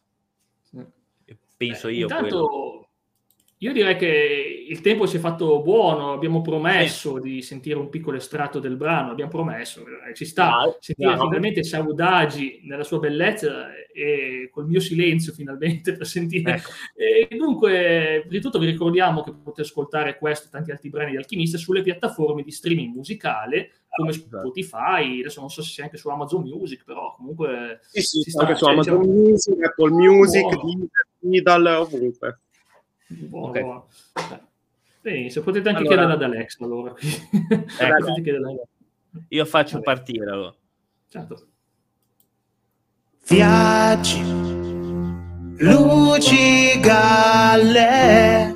penso Beh, io intanto, quello. Io direi che il tempo si è fatto buono, abbiamo promesso sì. di sentire un piccolo estratto del brano, abbiamo promesso, ci sta, no, sentire no. finalmente Saudagi nella sua bellezza e col mio silenzio finalmente per sentire. Ecco. E dunque, prima di tutto vi ricordiamo che potete ascoltare questo e tanti altri brani di Alchimista sulle piattaforme di streaming musicale come Spotify, adesso non so se sia anche su Amazon Music, però comunque... Sì, sì, si sta, anche sta, su Amazon diciamo... Music, Apple Music, Tidal, ovunque. Buono, okay. buono. Beh, se potete anche allora, chiederla ad Alex allora. Ecco, potete chiederla. Io faccio Vabbè. partire allora. Certo. Viaggi, luci, galleri,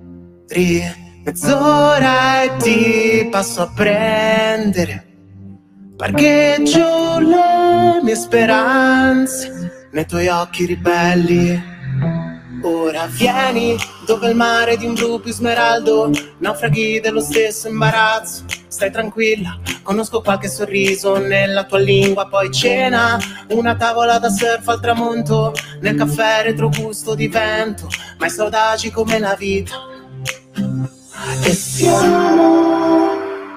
mezz'ora e ti passo a prendere. Parcheggio le mie speranze nei tuoi occhi ribelli. Ora vieni dove il mare di un blu più smeraldo, naufraghi dello stesso imbarazzo. Stai tranquilla, conosco qualche sorriso nella tua lingua, poi cena, una tavola da surf al tramonto, nel caffè retrogusto di vento, ma i saudagi come la vita. E siamo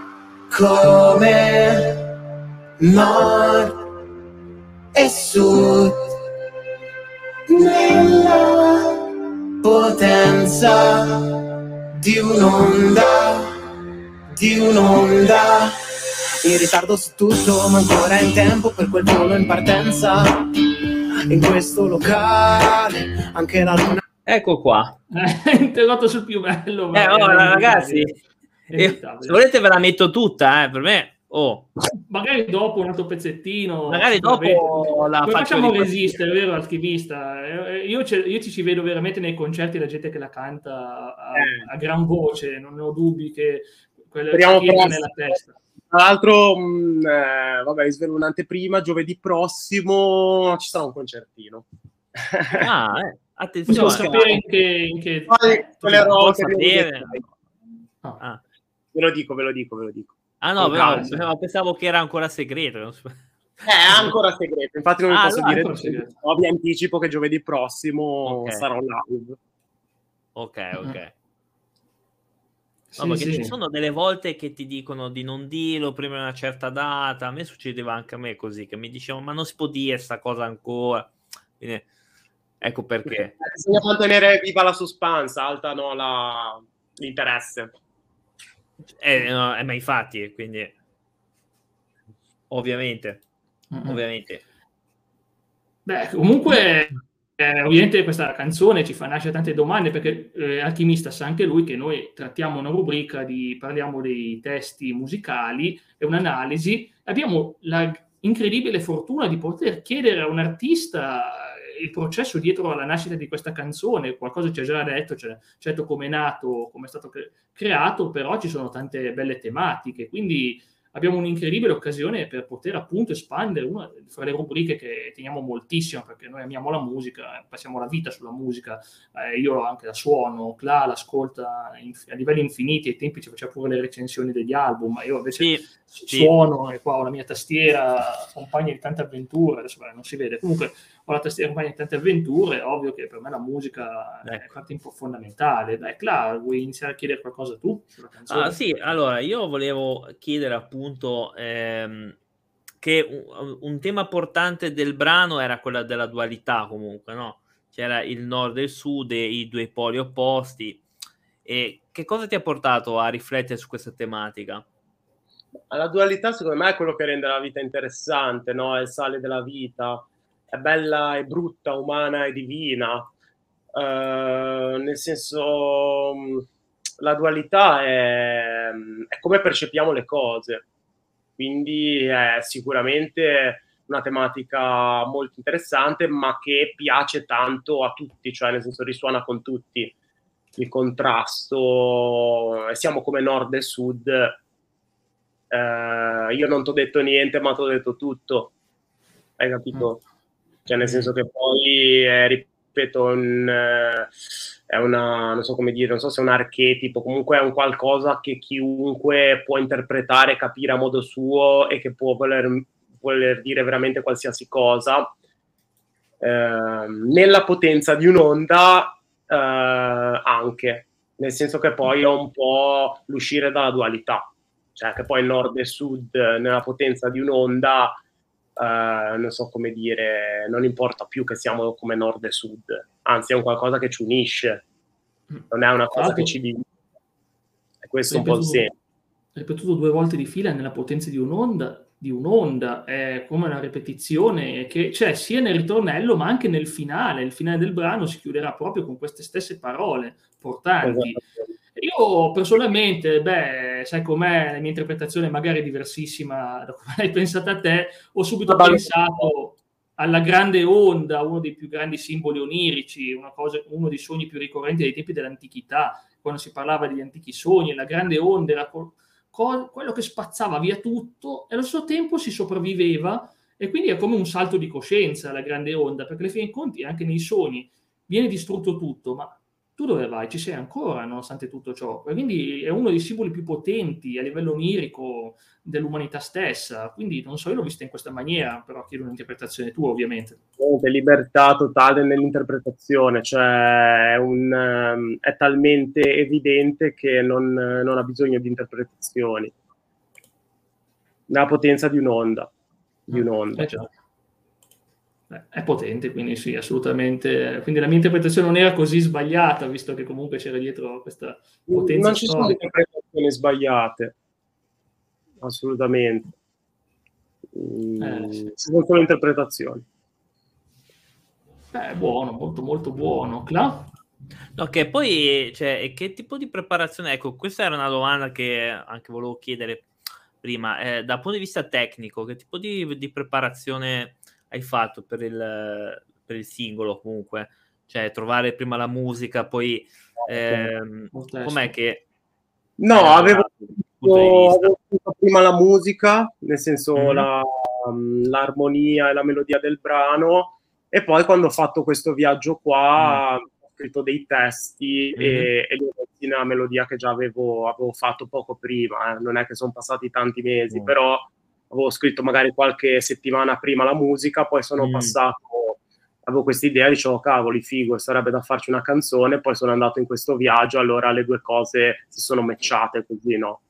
come nord e sud nella potenza di un'onda, di un'onda. In ritardo su tutto, ma ancora in tempo per quel volo in partenza. In questo locale, anche la luna. Ecco qua. Interrotto sul più bello. Eh, oh, ragazzi, eh, se volete ve la metto tutta, eh, per me. Oh. Magari dopo un altro pezzettino. Magari dopo la Come faccio facciamo resistere, vero Alchimista? Io, io ci ci vedo veramente nei concerti la gente che la canta a, a gran voce, non ho dubbi che quella che entra nella testa. Tra l'altro, mh, eh, vabbè, svelo un'anteprima, giovedì prossimo ci sarà un concertino. Ah, eh, attenzione. Possiamo sapere in che... In che... Poi, quelle robe sapere. Ah. Ah. Ve lo dico, ve lo dico, ve lo dico. Ah no, però, però pensavo che era ancora segreto. Non so. È ancora segreto, infatti non vi ah, posso no, dire, no, vi anticipo che giovedì prossimo okay. sarà live. Ok, ok. Sì, no, perché sì. ci sono delle volte che ti dicono di non dirlo prima di una certa data. A me succedeva anche a me così, che mi dicevano ma non si può dire sta cosa ancora. Quindi, ecco perché. Bisogna mantenere viva la suspense, alta no, la... l'interesse. Eh, no, eh, ma infatti, quindi ovviamente, Mm-hmm. ovviamente. Beh, comunque... Eh, ovviamente questa canzone ci fa nascere tante domande perché eh, Alchimista sa anche lui che noi trattiamo una rubrica di parliamo dei testi musicali e un'analisi. Abbiamo la incredibile fortuna di poter chiedere a un artista il processo dietro alla nascita di questa canzone. Qualcosa ci ha già detto, cioè, certo come è nato, come è stato cre- creato, però ci sono tante belle tematiche, quindi abbiamo un'incredibile occasione per poter appunto espandere una fra le rubriche che teniamo moltissimo perché noi amiamo la musica, passiamo la vita sulla musica, eh, io anche la suono, Cla l'ascolta in, a livelli infiniti, ai tempi ci faceva pure le recensioni degli album, ma io invece sì, suono sì. e qua ho la mia tastiera compagna di tante avventure, adesso beh, non si vede, comunque ho la tastiera compagna di tante avventure, è ovvio che per me la musica ecco. è parte fondamentale. Beh, Cla, vuoi iniziare a chiedere qualcosa tu sulla canzone? Ah, sì, allora io volevo chiedere appunto ehm, che un, un tema portante del brano era quella della dualità comunque, no? C'era il nord e il sud e i due poli opposti. E che cosa ti ha portato a riflettere su questa tematica? La dualità secondo me è quello che rende la vita interessante, no? È il sale della vita, è bella e brutta, umana e divina, uh, nel senso la dualità è, è come percepiamo le cose, quindi è sicuramente una tematica molto interessante ma che piace tanto a tutti, cioè nel senso risuona con tutti, il contrasto, siamo come nord e sud. Uh, io non ti ho detto niente ma ti ho detto tutto, hai capito? Cioè nel senso che poi eh, ripeto un, eh, è una, non so come dire, non so se è un archetipo, comunque è un qualcosa che chiunque può interpretare, capire a modo suo e che può voler, voler dire veramente qualsiasi cosa, uh, nella potenza di un'onda uh, anche, nel senso che poi è un po' l'uscire dalla dualità. Cioè che poi nord e sud nella potenza di un'onda, eh, non so come dire, non importa più che siamo come nord e sud, anzi è un qualcosa che ci unisce, non è una cosa che ci divide. E questo è un po' il senso. Ripetuto due volte di fila nella potenza di un'onda, di un'onda, è come una ripetizione che c'è sia nel ritornello ma anche nel finale. Il finale del brano si chiuderà proprio con queste stesse parole portanti. Esatto. Io personalmente, beh, sai com'è, la mia interpretazione magari è diversissima da come l'hai pensata te, ho subito Vabbè. pensato alla grande onda, uno dei più grandi simboli onirici, una cosa, uno dei sogni più ricorrenti dei tempi dell'antichità, quando si parlava degli antichi sogni, la grande onda era co- co- quello che spazzava via tutto e allo stesso tempo si sopravviveva e quindi è come un salto di coscienza la grande onda, perché alla fine dei conti anche nei sogni viene distrutto tutto, ma tu dove vai? Ci sei ancora, nonostante tutto ciò. E quindi è uno dei simboli più potenti a livello onirico dell'umanità stessa. Quindi, non so, io l'ho vista in questa maniera, però chiedo un'interpretazione tua, ovviamente. Libertà totale nell'interpretazione, cioè è, un, è talmente evidente che non, non ha bisogno di interpretazioni. La potenza di un'onda. Di un'onda. Eh, certo. Beh, è potente, quindi sì, assolutamente. Quindi la mia interpretazione non era così sbagliata, visto che comunque c'era dietro questa potenza Non ci sono storica. interpretazioni sbagliate, assolutamente. Eh, Mm, sì. ci sono solo interpretazioni. Beh, buono, molto molto buono. Cla? No, che poi, cioè, che tipo di preparazione? Ecco, questa era una domanda che anche volevo chiedere prima. Eh, dal punto di vista tecnico, che tipo di, di preparazione hai fatto per il, per il singolo comunque? Cioè, trovare prima la musica, poi ehm, com'è che No, hai avevo lavorato dal punto di vista? avevo scritto prima la musica, nel senso Mhm. la- l'armonia e la melodia del brano, e poi quando ho fatto questo viaggio qua ho scritto dei testi Mhm. e, e li ho messi nella melodia che già avevo, avevo fatto poco prima. eh. Non è che sono passati tanti mesi, Mm. però avevo scritto magari qualche settimana prima la musica, poi sono Mm. passato, avevo questa idea, dicevo, cavoli, figo, sarebbe da farci una canzone, poi sono andato in questo viaggio, allora le due cose si sono matchate così, no?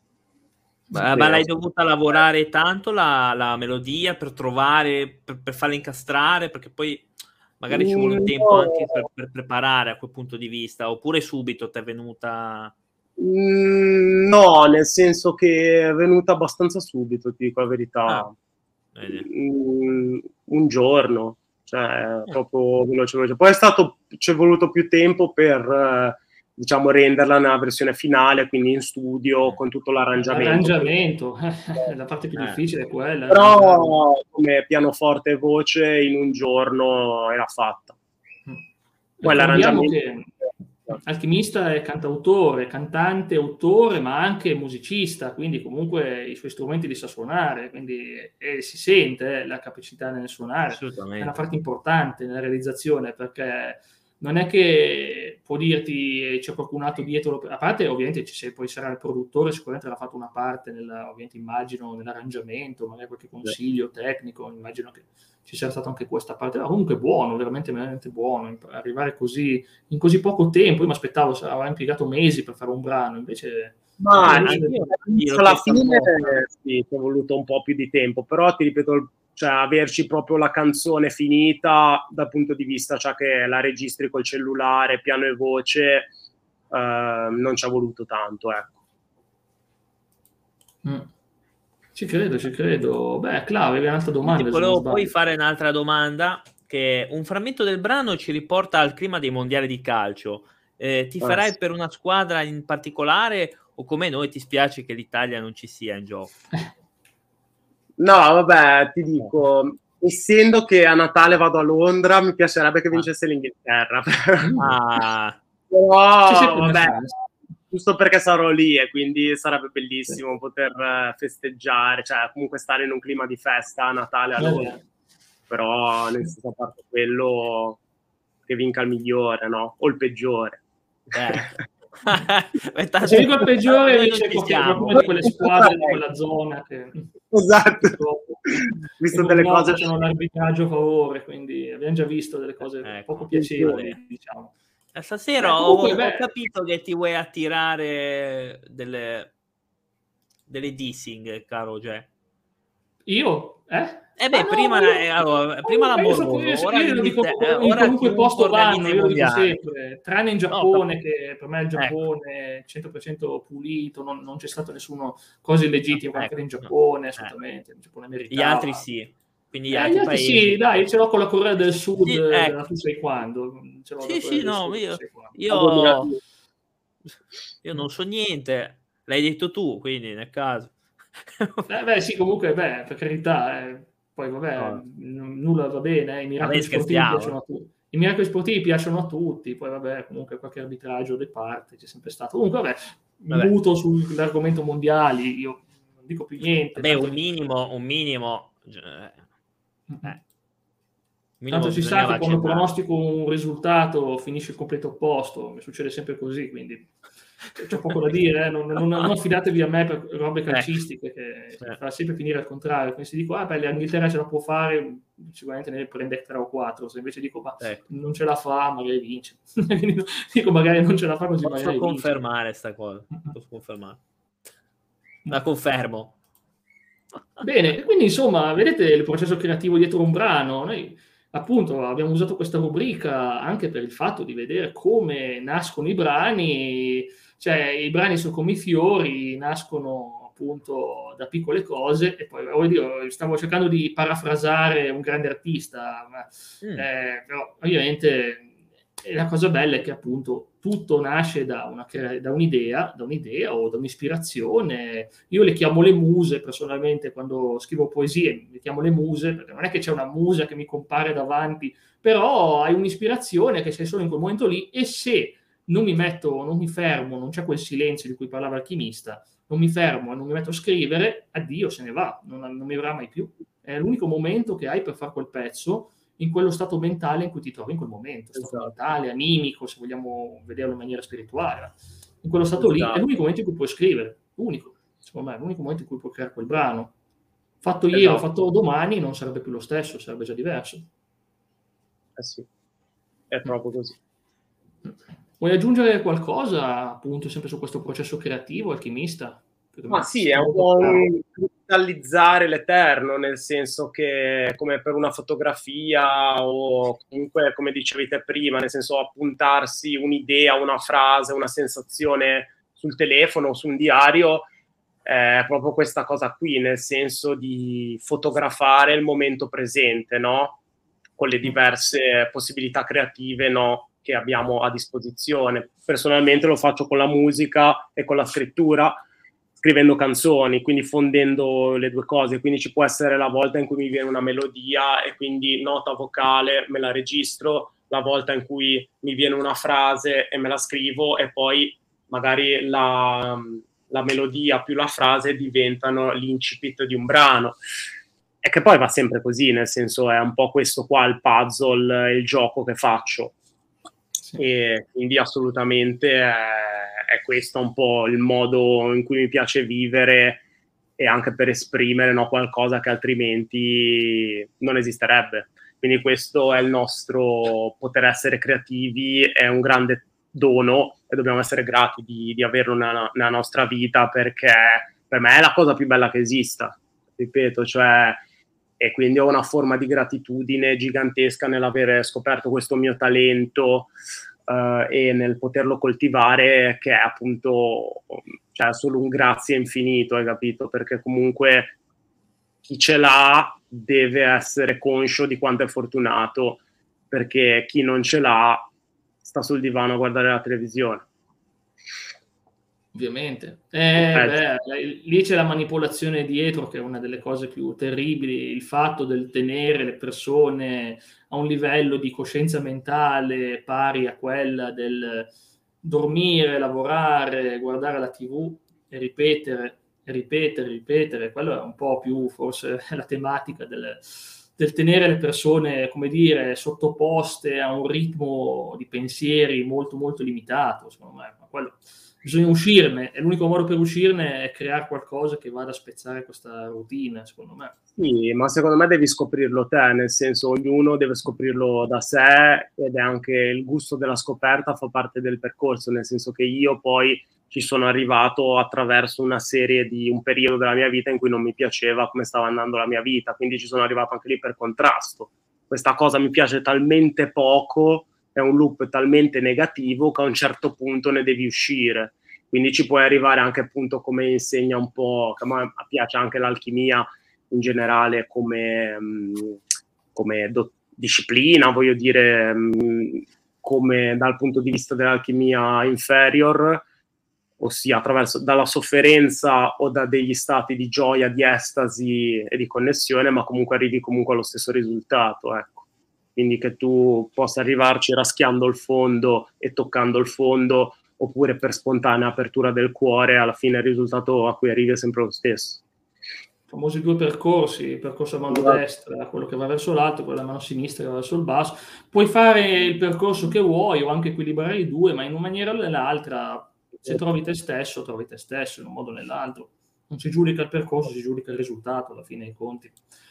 Ma, ma l'hai dovuta lavorare tanto la, la melodia per trovare, per, per farla incastrare? Perché poi magari ci vuole un Mm, tempo no. anche per, per preparare a quel punto di vista, oppure subito ti è venuta... Mm, no, nel senso che è venuta abbastanza subito, ti dico la Ah, verità. vedi. Mm, un giorno, cioè proprio veloce, veloce. Poi è stato, ci è voluto più tempo per, eh, diciamo, renderla nella versione finale, quindi in studio con tutto l'arrangiamento. L'arrangiamento, la parte più Eh. difficile è quella. arrangiare. Però come pianoforte e voce in un giorno era fatta. Poi Ricordiamo l'arrangiamento... che Alchimista è cantautore, cantante, autore, ma anche musicista, quindi comunque i suoi strumenti li sa suonare, quindi e si sente eh, la capacità nel suonare. È una Assolutamente. parte importante nella realizzazione, perché non è che può dirti c'è qualcun altro dietro, a parte ovviamente ci sei, poi sarà il produttore, sicuramente l'ha fatto una parte, nella, ovviamente immagino, nell'arrangiamento, magari qualche consiglio tecnico, immagino che ci sia stata anche questa parte, ma comunque buono, veramente, veramente buono, arrivare così, in così poco tempo. Io mi aspettavo, aveva impiegato mesi per fare un brano, invece... Ma invece anch'io, io alla chiesto un fine po'. sì, ci è voluto un po' più di tempo, però ti ripeto, cioè, averci proprio la canzone finita dal punto di vista, cioè che la registri col cellulare, piano e voce, eh, non ci ha voluto tanto, ecco. Mm. Ci credo, ci credo. Beh, Cla, avevi un'altra domanda, Ti se non volevo sbaglio. poi fare un'altra domanda, che un frammento del brano ci riporta al clima dei mondiali di calcio. Eh, ti Eh, farai sì. per una squadra in particolare o come noi ti spiace che l'Italia non ci sia in gioco? No, vabbè, ti dico, essendo che a Natale vado a Londra, mi piacerebbe che vincesse l'Inghilterra. Ah, C'è Però, sempre una vabbè, chance. giusto perché sarò lì e quindi sarebbe bellissimo Sì. poter eh, festeggiare, cioè comunque stare in un clima di festa a Natale a Eh, Londra. beh. Però, nel senso, a parte quello, che vinca il migliore, no? O il peggiore. certo. Se dico il peggiore, noi non vince ci qualche- siamo. qualcuna di quelle squadre di quella zona che Esatto. purtroppo, Visto che delle purtroppo cose... c'hanno l'arbitraggio a favore, quindi abbiamo già visto delle cose Ecco. poco piacevoli, Vabbè. diciamo. Stasera Beh, ho, comunque, ho beh, capito che ti vuoi attirare delle, delle dissing, caro Ge. io? Eh? Eh beh, Ah, no, prima, ma io, eh, allora, ma prima io, ma io, so- l'amoroso, io- ora io lo dico l'Inghilterra, in ora qualunque chiunque posto organizza vanno, i io lo dico mondiali. sempre, tranne in No, Giappone, cap- che per me il ecco. Giappone cento per cento pulito, non, non c'è stato nessuno cose illegittime Ecco, anche in no. Giappone, Eh. assolutamente, il Giappone Gli meritava. altri sì, quindi gli Eh, altri gli altri paesi. sì, dai, ce l'ho con la Corea del Sud, Sì, della ecco. tu sai quando, ce l'ho da Sì, Corea sì, del no, Sud, tu io, sai quando. io, io non so niente, l'hai detto tu, quindi nel caso. Eh, beh, sì, comunque, beh, per carità, eh, poi vabbè, No. n- nulla va bene, eh, i miracoli Vabbè, sportivi scherziamo. piacciono a tutti. I miracoli sportivi piacciono a tutti, poi vabbè, comunque qualche arbitraggio di parte c'è sempre stato. Comunque, vabbè, mi Vabbè. muto sull'argomento mondiali, io non dico più niente. Vabbè, tanto, un minimo, un minimo, eh, un minimo tanto si sa bisognava che quando accennare. pronostico un risultato finisce il completo opposto, mi succede sempre così, quindi c'è poco da dire, eh, non, non, non affidatevi a me per robe calcistiche, che Eh. fa sempre finire al contrario. Quindi se dico, ah beh, l'Inghilterra ce la può fare, sicuramente ne prende tre o quattro, se invece dico, ma Ecco. non ce la fa, magari vince. Quindi dico, magari non ce la fa così, Posso magari vince. confermare sta cosa, posso confermare. La confermo. Bene, quindi insomma, vedete il processo creativo dietro un brano. Noi appunto abbiamo usato questa rubrica anche per il fatto di vedere come nascono i brani, cioè i brani sono come i fiori, nascono appunto da piccole cose, e poi oddio, stavo cercando di parafrasare un grande artista, ma, mm. eh, però ovviamente la cosa bella è che appunto tutto nasce da, una, da un'idea, da un'idea o da un'ispirazione. Io le chiamo le muse personalmente quando scrivo poesie, le chiamo le muse, perché non è che c'è una musa che mi compare davanti, però hai un'ispirazione che sei solo in quel momento lì, e se non mi metto, non mi fermo, non c'è quel silenzio di cui parlava Alchimista, non mi fermo e non mi metto a scrivere, addio, se ne va, non, non mi verrà mai più. È l'unico momento che hai per fare quel pezzo, in quello stato mentale in cui ti trovi in quel momento, stato esatto. mentale, animico, se vogliamo vederlo in maniera spirituale. In quello stato esatto. lì è l'unico momento in cui puoi scrivere, l'unico, secondo me, è l'unico momento in cui puoi creare quel brano. Fatto esatto. ieri o fatto domani non sarebbe più lo stesso, sarebbe già diverso. Eh sì, è proprio così. Vuoi aggiungere qualcosa, appunto, sempre su questo processo creativo, Alchimista? Ma sì, è un po' un cristallizzare l'eterno, nel senso che come per una fotografia o comunque, come dicevi te prima, nel senso appuntarsi un'idea, una frase, una sensazione sul telefono o su un diario, è proprio questa cosa qui, nel senso di fotografare il momento presente, no? Con le diverse possibilità creative, no? Che abbiamo a disposizione. Personalmente lo faccio con la musica e con la scrittura, scrivendo canzoni, quindi fondendo le due cose. Quindi ci può essere la volta in cui mi viene una melodia e quindi nota vocale, me la registro, la volta in cui mi viene una frase e me la scrivo, e poi magari la, la melodia più la frase diventano l'incipit di un brano. E che poi va sempre così, nel senso è un po' questo qua il puzzle, il gioco che faccio. E quindi assolutamente è, è questo un po' il modo in cui mi piace vivere, e anche per esprimere, no, qualcosa che altrimenti non esisterebbe. Quindi questo è il nostro poter essere creativi, è un grande dono e dobbiamo essere grati di, di averlo nella, nella nostra vita, perché per me è la cosa più bella che esista, ripeto, cioè, e quindi ho una forma di gratitudine gigantesca nell'avere scoperto questo mio talento uh, e nel poterlo coltivare, che è appunto, cioè, solo un grazie infinito, hai capito? Perché comunque chi ce l'ha deve essere conscio di quanto è fortunato, perché chi non ce l'ha sta sul divano a guardare la televisione. Ovviamente. Eh, beh, lì c'è la manipolazione dietro, che è una delle cose più terribili, il fatto del tenere le persone a un livello di coscienza mentale pari a quella del dormire, lavorare, guardare la tivù e ripetere, e ripetere, ripetere. Quello è un po' più forse la tematica del, del tenere le persone, come dire, sottoposte a un ritmo di pensieri molto molto limitato, secondo me. Ma quello bisogna uscirne, e l'unico modo per uscirne è creare qualcosa che vada a spezzare questa routine, secondo me. Sì, ma secondo me devi scoprirlo te, nel senso ognuno deve scoprirlo da sé, ed è anche il gusto della scoperta fa parte del percorso, nel senso che io poi ci sono arrivato attraverso una serie di un periodo della mia vita in cui non mi piaceva come stava andando la mia vita, quindi ci sono arrivato anche lì per contrasto. Questa cosa mi piace talmente poco, è un loop talmente negativo che a un certo punto ne devi uscire. Quindi ci puoi arrivare anche, appunto, come insegna un po', che a me piace anche l'alchimia in generale come, come do, disciplina, voglio dire, come dal punto di vista dell'alchimia inferior, ossia attraverso dalla sofferenza o da degli stati di gioia, di estasi e di connessione, ma comunque arrivi comunque allo stesso risultato, ecco. Quindi che tu possa arrivarci raschiando il fondo e toccando il fondo, oppure per spontanea apertura del cuore, alla fine il risultato a cui arrivi è sempre lo stesso. I famosi due percorsi, il percorso a mano esatto. destra, quello che va verso l'alto, quello a mano sinistra che va verso il basso. Puoi fare il percorso che vuoi o anche equilibrare i due, ma in una maniera o nell'altra, se trovi te stesso, trovi te stesso in un modo o nell'altro. Non si giudica il percorso, si giudica il risultato alla fine dei conti.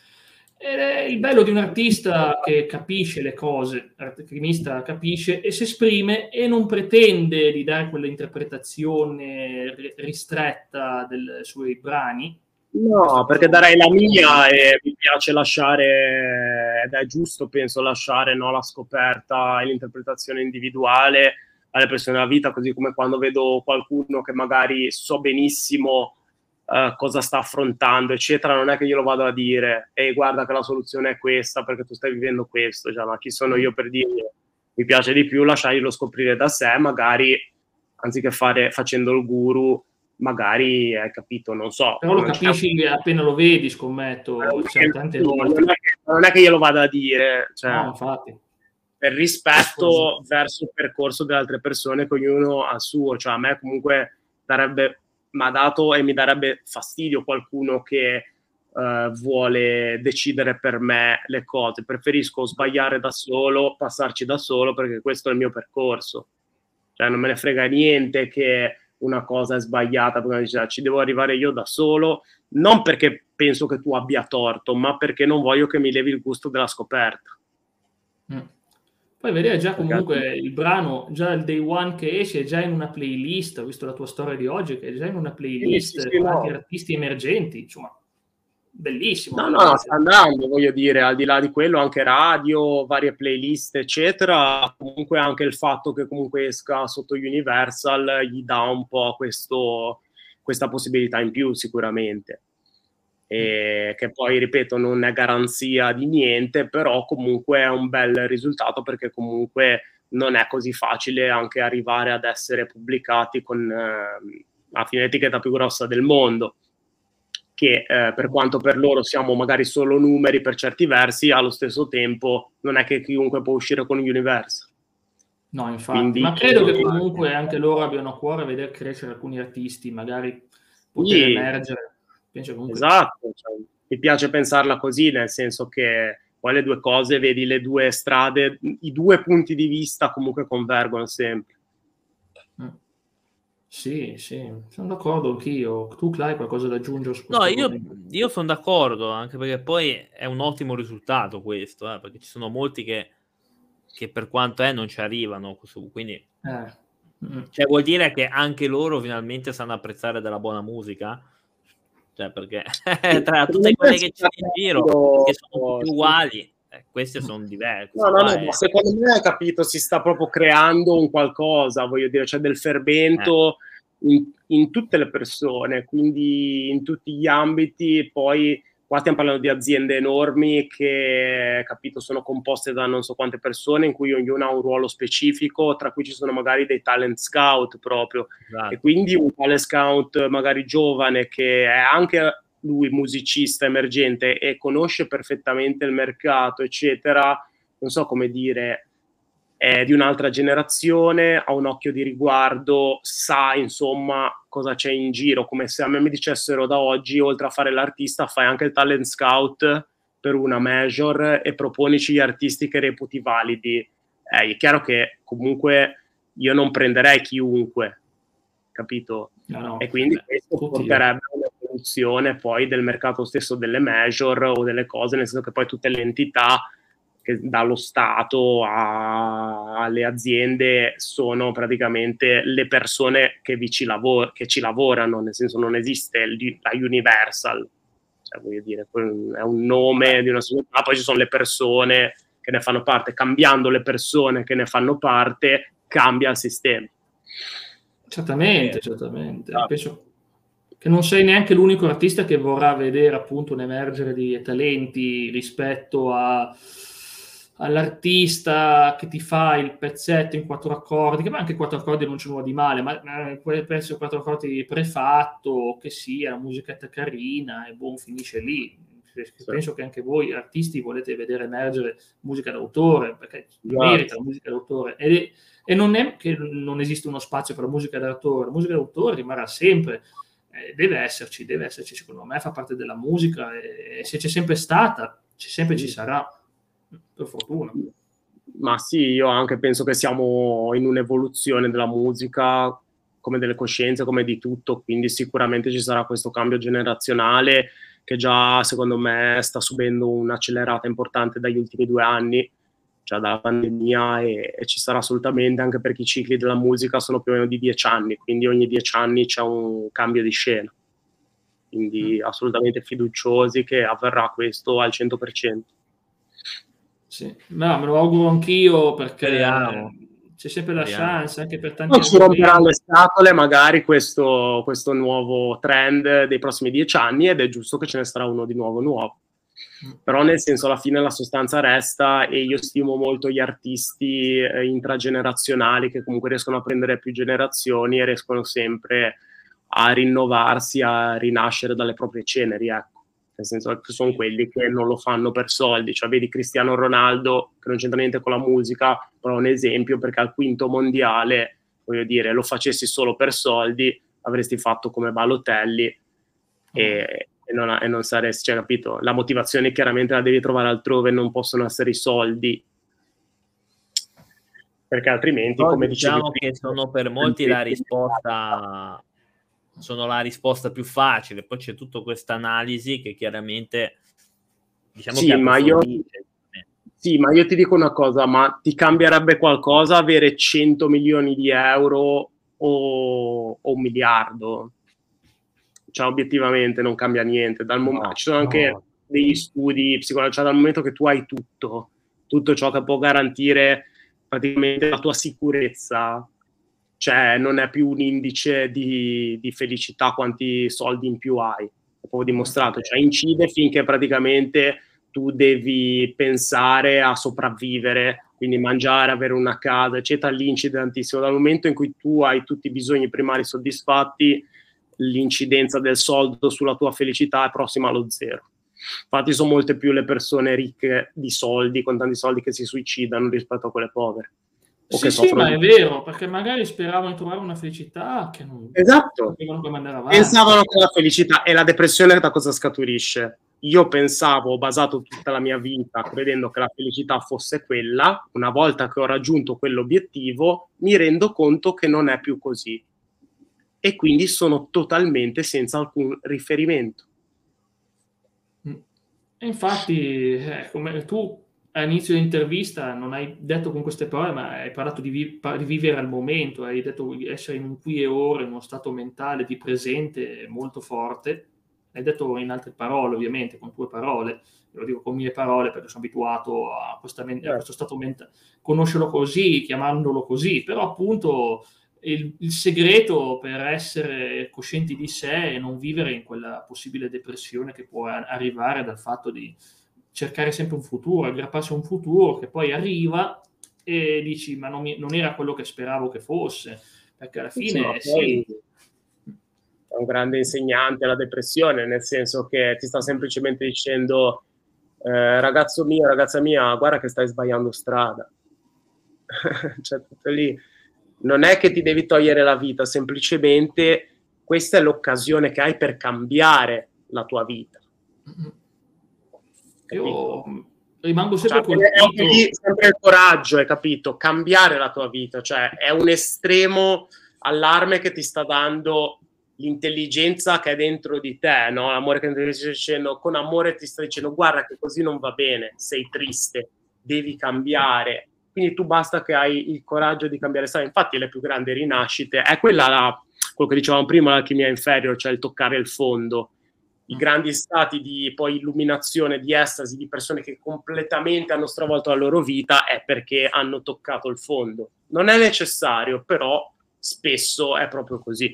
Ed è il bello di un artista che capisce le cose, l'alchimista capisce e si esprime e non pretende di dare quell'interpretazione ristretta dei suoi brani. No, perché darei la mia e mi piace lasciare ed è giusto, penso, lasciare, no, la scoperta e l'interpretazione individuale alle persone della vita, così come quando vedo qualcuno che magari so benissimo uh, cosa sta affrontando, eccetera, non è che io lo vado a dire, ehi, guarda che la soluzione è questa perché tu stai vivendo questo, cioè, ma chi sono io per dire mi piace di più, lasciarglielo scoprire da sé, magari, anziché fare facendo il guru, magari, hai capito, non so. Però lo capisci c'è... appena lo vedi, scommetto, non cioè, è, tante sì, volte. Non è, che, non è che io lo vada a dire, cioè, no, infatti. Per rispetto verso il percorso delle altre persone, che ognuno ha il suo, cioè a me comunque darebbe, mi ha dato e mi darebbe fastidio qualcuno che uh, vuole decidere per me le cose. Preferisco sbagliare da solo, passarci da solo, perché questo è il mio percorso. Cioè non me ne frega niente che una cosa è sbagliata, perché dice, ci devo arrivare io da solo, non perché penso che tu abbia torto, ma perché non voglio che mi levi il gusto della scoperta. Mm. Poi vedere già comunque il brano, già il day one che esce, è già in una playlist, ho visto la tua storia di oggi, che è già in una playlist sì, sì, con no. tanti artisti emergenti, insomma, bellissimo. No, no, no, sta andando, voglio dire, al di là di quello, anche radio, varie playlist, eccetera, comunque anche il fatto che comunque esca sotto Universal gli dà un po' questo, questa possibilità in più sicuramente. E che poi, ripeto, non è garanzia di niente, però comunque è un bel risultato, perché comunque non è così facile anche arrivare ad essere pubblicati con eh, la fine etichetta più grossa del mondo, che eh, per quanto per loro siamo magari solo numeri per certi versi, allo stesso tempo non è che chiunque può uscire con Universal. No, infatti, Quindi, ma credo che comunque anche loro abbiano a cuore vedere crescere alcuni artisti, magari poter sì, emergere. Penso comunque... Esatto, cioè, mi piace pensarla così, nel senso che poi le due cose, vedi le due strade, i due punti di vista comunque convergono sempre. Mm. Sì, sì, sono d'accordo anch'io. Tu, Clay, qualcosa da aggiungere su questo? No, io, io sono d'accordo, anche perché poi è un ottimo risultato questo, eh, perché ci sono molti che, che per quanto è non ci arrivano, quindi eh. mm. cioè, vuol dire che anche loro finalmente sanno apprezzare della buona musica. Cioè, perché tra tutte quelle che c'è in giro, che sono tutte uguali, eh, queste sono diverse. No, no, no, è... secondo me, hai capito, si sta proprio creando un qualcosa, voglio dire, c'è del fermento eh. in, in tutte le persone, quindi in tutti gli ambiti. Poi qua stiamo parlando di aziende enormi che, capito, sono composte da non so quante persone, in cui ognuno ha un ruolo specifico, tra cui ci sono magari dei talent scout proprio. Esatto. E quindi un talent scout magari giovane, che è anche lui musicista emergente e conosce perfettamente il mercato, eccetera, non so come dire, è di un'altra generazione, ha un occhio di riguardo, sa insomma cosa c'è in giro, come se a me mi dicessero da oggi, oltre a fare l'artista, fai anche il talent scout per una major e proponici gli artisti che reputi validi. Eh, è chiaro che comunque io non prenderei chiunque, capito? No, no, e quindi beh, questo porterebbe a un'evoluzione poi del mercato stesso delle major o delle cose, nel senso che poi tutte le entità, che dallo Stato a, alle aziende, sono praticamente le persone che, vi ci, lavor- che ci lavorano, nel senso non esiste la Universal, cioè, voglio dire, è un nome di una società, poi ci sono le persone che ne fanno parte, cambiando le persone che ne fanno parte cambia il sistema. Certamente, eh, certamente. Ah. Penso che non sei neanche l'unico artista che vorrà vedere appunto un emergere di talenti rispetto a all'artista che ti fa il pezzetto in quattro accordi, che anche quattro accordi non c'è nulla di male, ma quel pezzo quattro accordi prefatto, che sia, la musichetta carina e buon, finisce lì. Sì. Penso che anche voi artisti volete vedere emergere musica d'autore, perché yeah. merita la musica d'autore, e, e non è che non esiste uno spazio per la musica d'autore, la musica d'autore rimarrà sempre, eh, deve esserci, deve esserci, secondo me fa parte della musica, e se c'è sempre stata, c'è sempre sì. ci sarà. Per fortuna. Ma sì, io anche penso che siamo in un'evoluzione della musica, come delle coscienze, come di tutto, quindi sicuramente ci sarà questo cambio generazionale che già secondo me sta subendo un'accelerata importante dagli ultimi due anni, cioè dalla pandemia, e, e ci sarà assolutamente, anche perché i cicli della musica sono più o meno di dieci anni, quindi ogni dieci anni c'è un cambio di scena, quindi mm. assolutamente fiduciosi che avverrà questo al cento per cento. Sì, ma me lo auguro anch'io, perché Speriamo. c'è sempre la Speriamo. chance anche per tanti Non ci argomenti. romperà le scatole magari questo, questo nuovo trend dei prossimi dieci anni, ed è giusto che ce ne sarà uno di nuovo nuovo. Però nel senso, alla fine la sostanza resta, e io stimo molto gli artisti eh, intragenerazionali, che comunque riescono a prendere più generazioni e riescono sempre a rinnovarsi, a rinascere dalle proprie ceneri, ecco. Nel senso che sono quelli che non lo fanno per soldi. Cioè vedi Cristiano Ronaldo, che non c'entra niente con la musica, però è un esempio, perché al quinto mondiale, voglio dire, lo facessi solo per soldi, avresti fatto come Balotelli e, e, non, e non saresti, cioè, capito? La motivazione chiaramente la devi trovare altrove, non possono essere i soldi, perché altrimenti, Però come diciamo dicevi che prima, sono per molti la risposta sono la risposta più facile. Poi c'è tutta questa analisi che chiaramente, diciamo, sì, che ma io, approfondisce. sì, ma io ti dico una cosa, ma ti cambierebbe qualcosa avere cento milioni di euro o, o un miliardo? Cioè, obiettivamente non cambia niente. Dal mom- No, ci sono anche no. degli studi psicologici, cioè dal momento che tu hai tutto, tutto ciò che può garantire praticamente la tua sicurezza, cioè non è più un indice di, di felicità quanti soldi in più hai, è proprio dimostrato, cioè incide finché praticamente tu devi pensare a sopravvivere, quindi mangiare, avere una casa, eccetera. Lì incide tantissimo. Dal momento in cui tu hai tutti i bisogni primari soddisfatti, l'incidenza del soldo sulla tua felicità è prossima allo zero. Infatti sono molte più le persone ricche di soldi, con tanti soldi, che si suicidano rispetto a quelle povere. O Sì, che sì, ma di... è vero, perché magari speravano di trovare una felicità che non Esatto. sapevano come andare avanti. Pensavano che la felicità e la depressione da cosa scaturisce? Io pensavo, ho basato tutta la mia vita credendo che la felicità fosse quella. Una volta che ho raggiunto quell'obiettivo, mi rendo conto che non è più così. E quindi sono totalmente senza alcun riferimento. E infatti, eh, come tu all'inizio dell'intervista non hai detto con queste parole, ma hai parlato di, vi- di vivere al momento, hai detto di essere in un qui e ora, in uno stato mentale di presente molto forte. Hai detto in altre parole, ovviamente, con tue parole, lo dico con mie parole perché sono abituato a, questa, a questo stato mentale, conoscerlo così, chiamandolo così, però appunto il, il segreto per essere coscienti di sé è non vivere in quella possibile depressione che può arrivare dal fatto di cercare sempre un futuro, aggrapparsi a un futuro che poi arriva e dici ma non, mi, non era quello che speravo che fosse, perché alla fine sì, sì. È un grande insegnante la depressione, nel senso che ti sta semplicemente dicendo eh, ragazzo mio, ragazza mia, guarda che stai sbagliando strada. Cioè, tutto lì. Non è che ti devi togliere la vita, semplicemente questa è l'occasione che hai per cambiare la tua vita. Capito? Io rimango sempre cioè, colpito. È lì sempre il coraggio, hai capito? Cambiare la tua vita, cioè è un estremo allarme che ti sta dando l'intelligenza che è dentro di te, no? L'amore che ti sta dicendo, con amore ti sta dicendo guarda che così non va bene, sei triste, devi cambiare. Quindi tu basta che hai il coraggio di cambiare strada. Infatti le più grandi rinascite è quella, la, quello che dicevamo prima, l'alchimia inferior, cioè il toccare il fondo. I grandi stati di poi illuminazione, di estasi, di persone che completamente hanno stravolto la loro vita è perché hanno toccato il fondo. Non è necessario, però spesso è proprio così.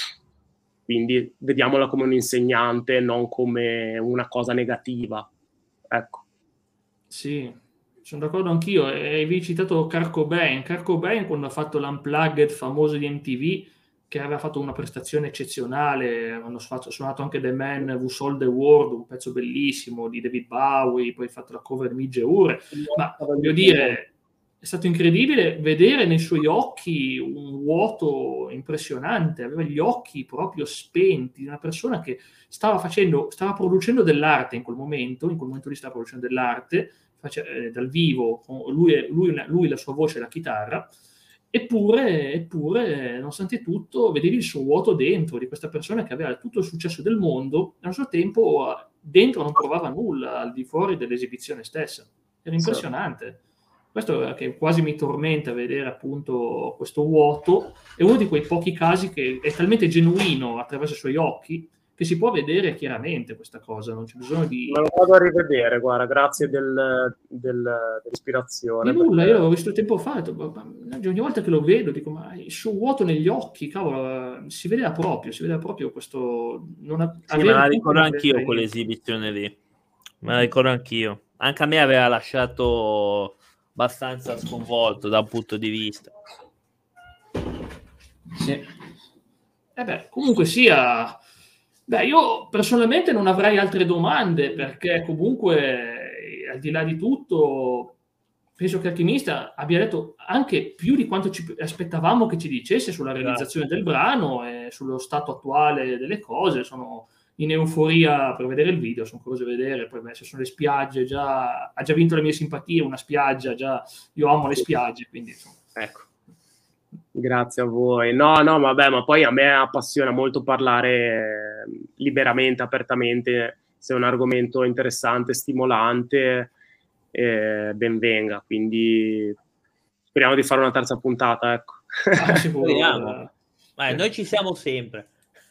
Quindi vediamola come un insegnante, non come una cosa negativa. Ecco. Sì, sono d'accordo anch'io. E vi citato Kurt Cobain. Kurt Cobain, quando ha fatto l'Unplugged famoso di M T V, che aveva fatto una prestazione eccezionale, hanno suonato anche The Man Who Sold the World, un pezzo bellissimo di David Bowie, poi ha fatto la cover Midge Ure, ma voglio dire, è stato incredibile vedere nei suoi occhi un vuoto impressionante, aveva gli occhi proprio spenti, una persona che stava facendo, stava producendo dell'arte in quel momento, in quel momento lì stava producendo dell'arte, face, eh, dal vivo, lui, lui, lui la sua voce e la chitarra. Eppure, eppure, nonostante tutto, vedevi il suo vuoto dentro di questa persona che aveva tutto il successo del mondo e allo stesso tempo dentro non provava nulla al di fuori dell'esibizione stessa. Era impressionante. Questo è che quasi mi tormenta vedere appunto questo vuoto. È uno di quei pochi casi che è talmente genuino attraverso i suoi occhi che si può vedere chiaramente questa cosa, non c'è bisogno di... Me lo vado a rivedere, guarda, grazie del, del, dell'ispirazione. Di nulla, perché... io l'avevo visto tempo fa, ogni volta che lo vedo dico, ma il suo vuoto negli occhi, cavolo, si vedeva proprio, si vedeva proprio questo... Non ha, sì, me la ricordo anch'io quell'esibizione lì, me la ricordo anch'io. Anche a me aveva lasciato abbastanza sconvolto da un punto di vista. Sì. Eh beh, comunque sia... Beh, io personalmente non avrei altre domande, perché comunque, al di là di tutto, penso che Alchimista abbia detto anche più di quanto ci aspettavamo che ci dicesse sulla realizzazione del brano e sullo stato attuale delle cose. Sono in euforia per vedere il video, sono curioso di vedere. Poi beh, se sono le spiagge, già ha già vinto le mie simpatie, una spiaggia, già io amo le spiagge, quindi insomma. Ecco. Grazie a voi. No, no, vabbè, ma poi a me appassiona molto parlare liberamente, apertamente. Se è un argomento interessante, stimolante, eh, ben venga. Quindi speriamo di fare una terza puntata, ecco. Ah, speriamo. Eh, noi ci siamo sempre.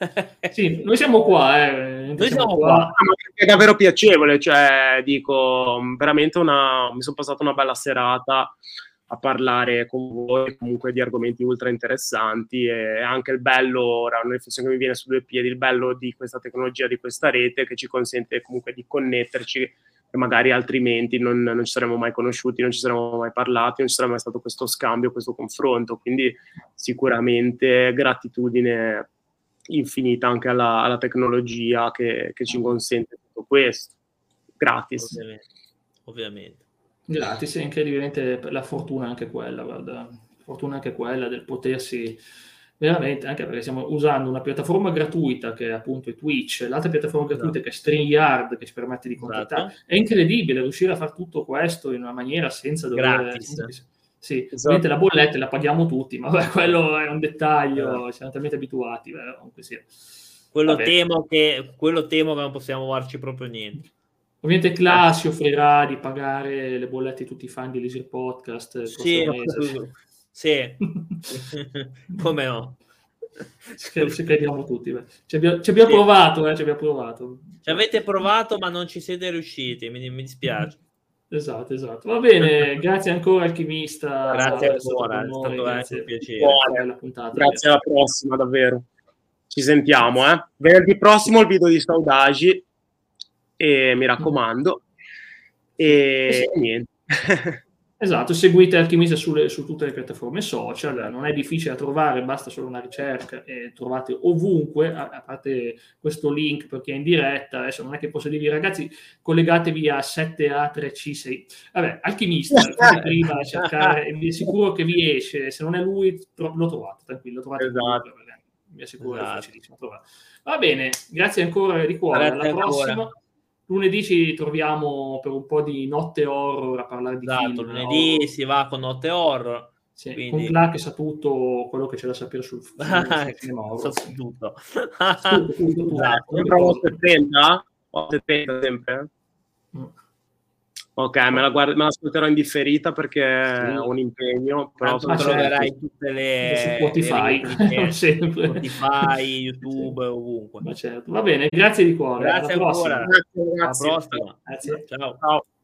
Sì, noi siamo qua, eh. Noi siamo, siamo qua. qua. Ah, ma è davvero piacevole, cioè, dico, veramente una... mi sono passato una bella serata a parlare con voi comunque di argomenti ultra interessanti, e anche il bello, ora una riflessione che mi viene su due piedi, il bello di questa tecnologia, di questa rete, che ci consente comunque di connetterci, che magari altrimenti non, non ci saremmo mai conosciuti, non ci saremmo mai parlati, non ci sarebbe mai stato questo scambio, questo confronto. Quindi sicuramente gratitudine infinita anche alla, alla tecnologia che, che ci consente tutto questo, gratis. Ovviamente. Ovviamente. Gratis, è incredibilmente la fortuna anche quella, guarda, fortuna anche quella del potersi veramente, anche perché stiamo usando una piattaforma gratuita che è appunto Twitch, l'altra piattaforma gratuita no. che è StreamYard, che ci permette di contattare. Esatto. È incredibile riuscire a fare tutto questo in una maniera senza dover... Gratis. Senza... Sì, esatto. Ovviamente la bolletta la paghiamo tutti, ma beh, quello è un dettaglio, eh. siamo talmente abituati, beh, comunque sia. Quello temo, che, quello temo che non possiamo farci proprio niente. Ovviamente Cla si offrirà di pagare le bollette di tutti i fan di Elisir Podcast. Sì, sì. Come no? Ci, ci crediamo tutti. Beh. Ci abbiamo, ci abbiamo sì. provato, eh, ci abbiamo provato. Ci avete provato, ma non ci siete riusciti, mi, mi dispiace. Esatto, esatto. Va bene, grazie ancora Alchimista. Grazie ancora, è stato grazie. un piacere. Buone. Puntata, grazie alla prossima, davvero. Ci sentiamo, eh. Venerdì prossimo il video di Saudagi. E mi raccomando, e sì. niente. Esatto, seguite Alchimista sulle, su tutte le piattaforme social, non è difficile da trovare, basta solo una ricerca e trovate ovunque, a, a parte questo link per chi è in diretta. Adesso non è che posso dirvi ragazzi collegatevi a sette A tre C sei, vabbè, Alchimista, fate prima a cercare e vi assicuro che vi esce, se non è lui lo trovate, tranquillo, lo trovate esatto. ovunque, vi assicuro esatto. È facilissimo trovare. Va bene, grazie ancora di cuore, grazie alla prossima. Ancora. Lunedì ci troviamo per un po' di notte horror a parlare di esatto, film. Lunedì horror. si va con notte horror. Sì, quindi... con Cla che sa tutto quello che c'è da sapere sul, sul, sul cinema horror. Sa tutto. tutto, tutto, tutto. otto e trenta? otto e trenta sempre? Mm. Ok, me la, guardo, me la ascolterò in differita perché sì. ho un impegno. Però troverai certo. tutte le su Spotify, le Spotify, YouTube, sì. ovunque. Ma certo. Va bene, grazie di cuore. Grazie alla ancora. Prossima. Grazie, grazie. Alla prossima. Grazie. Ciao. Ciao.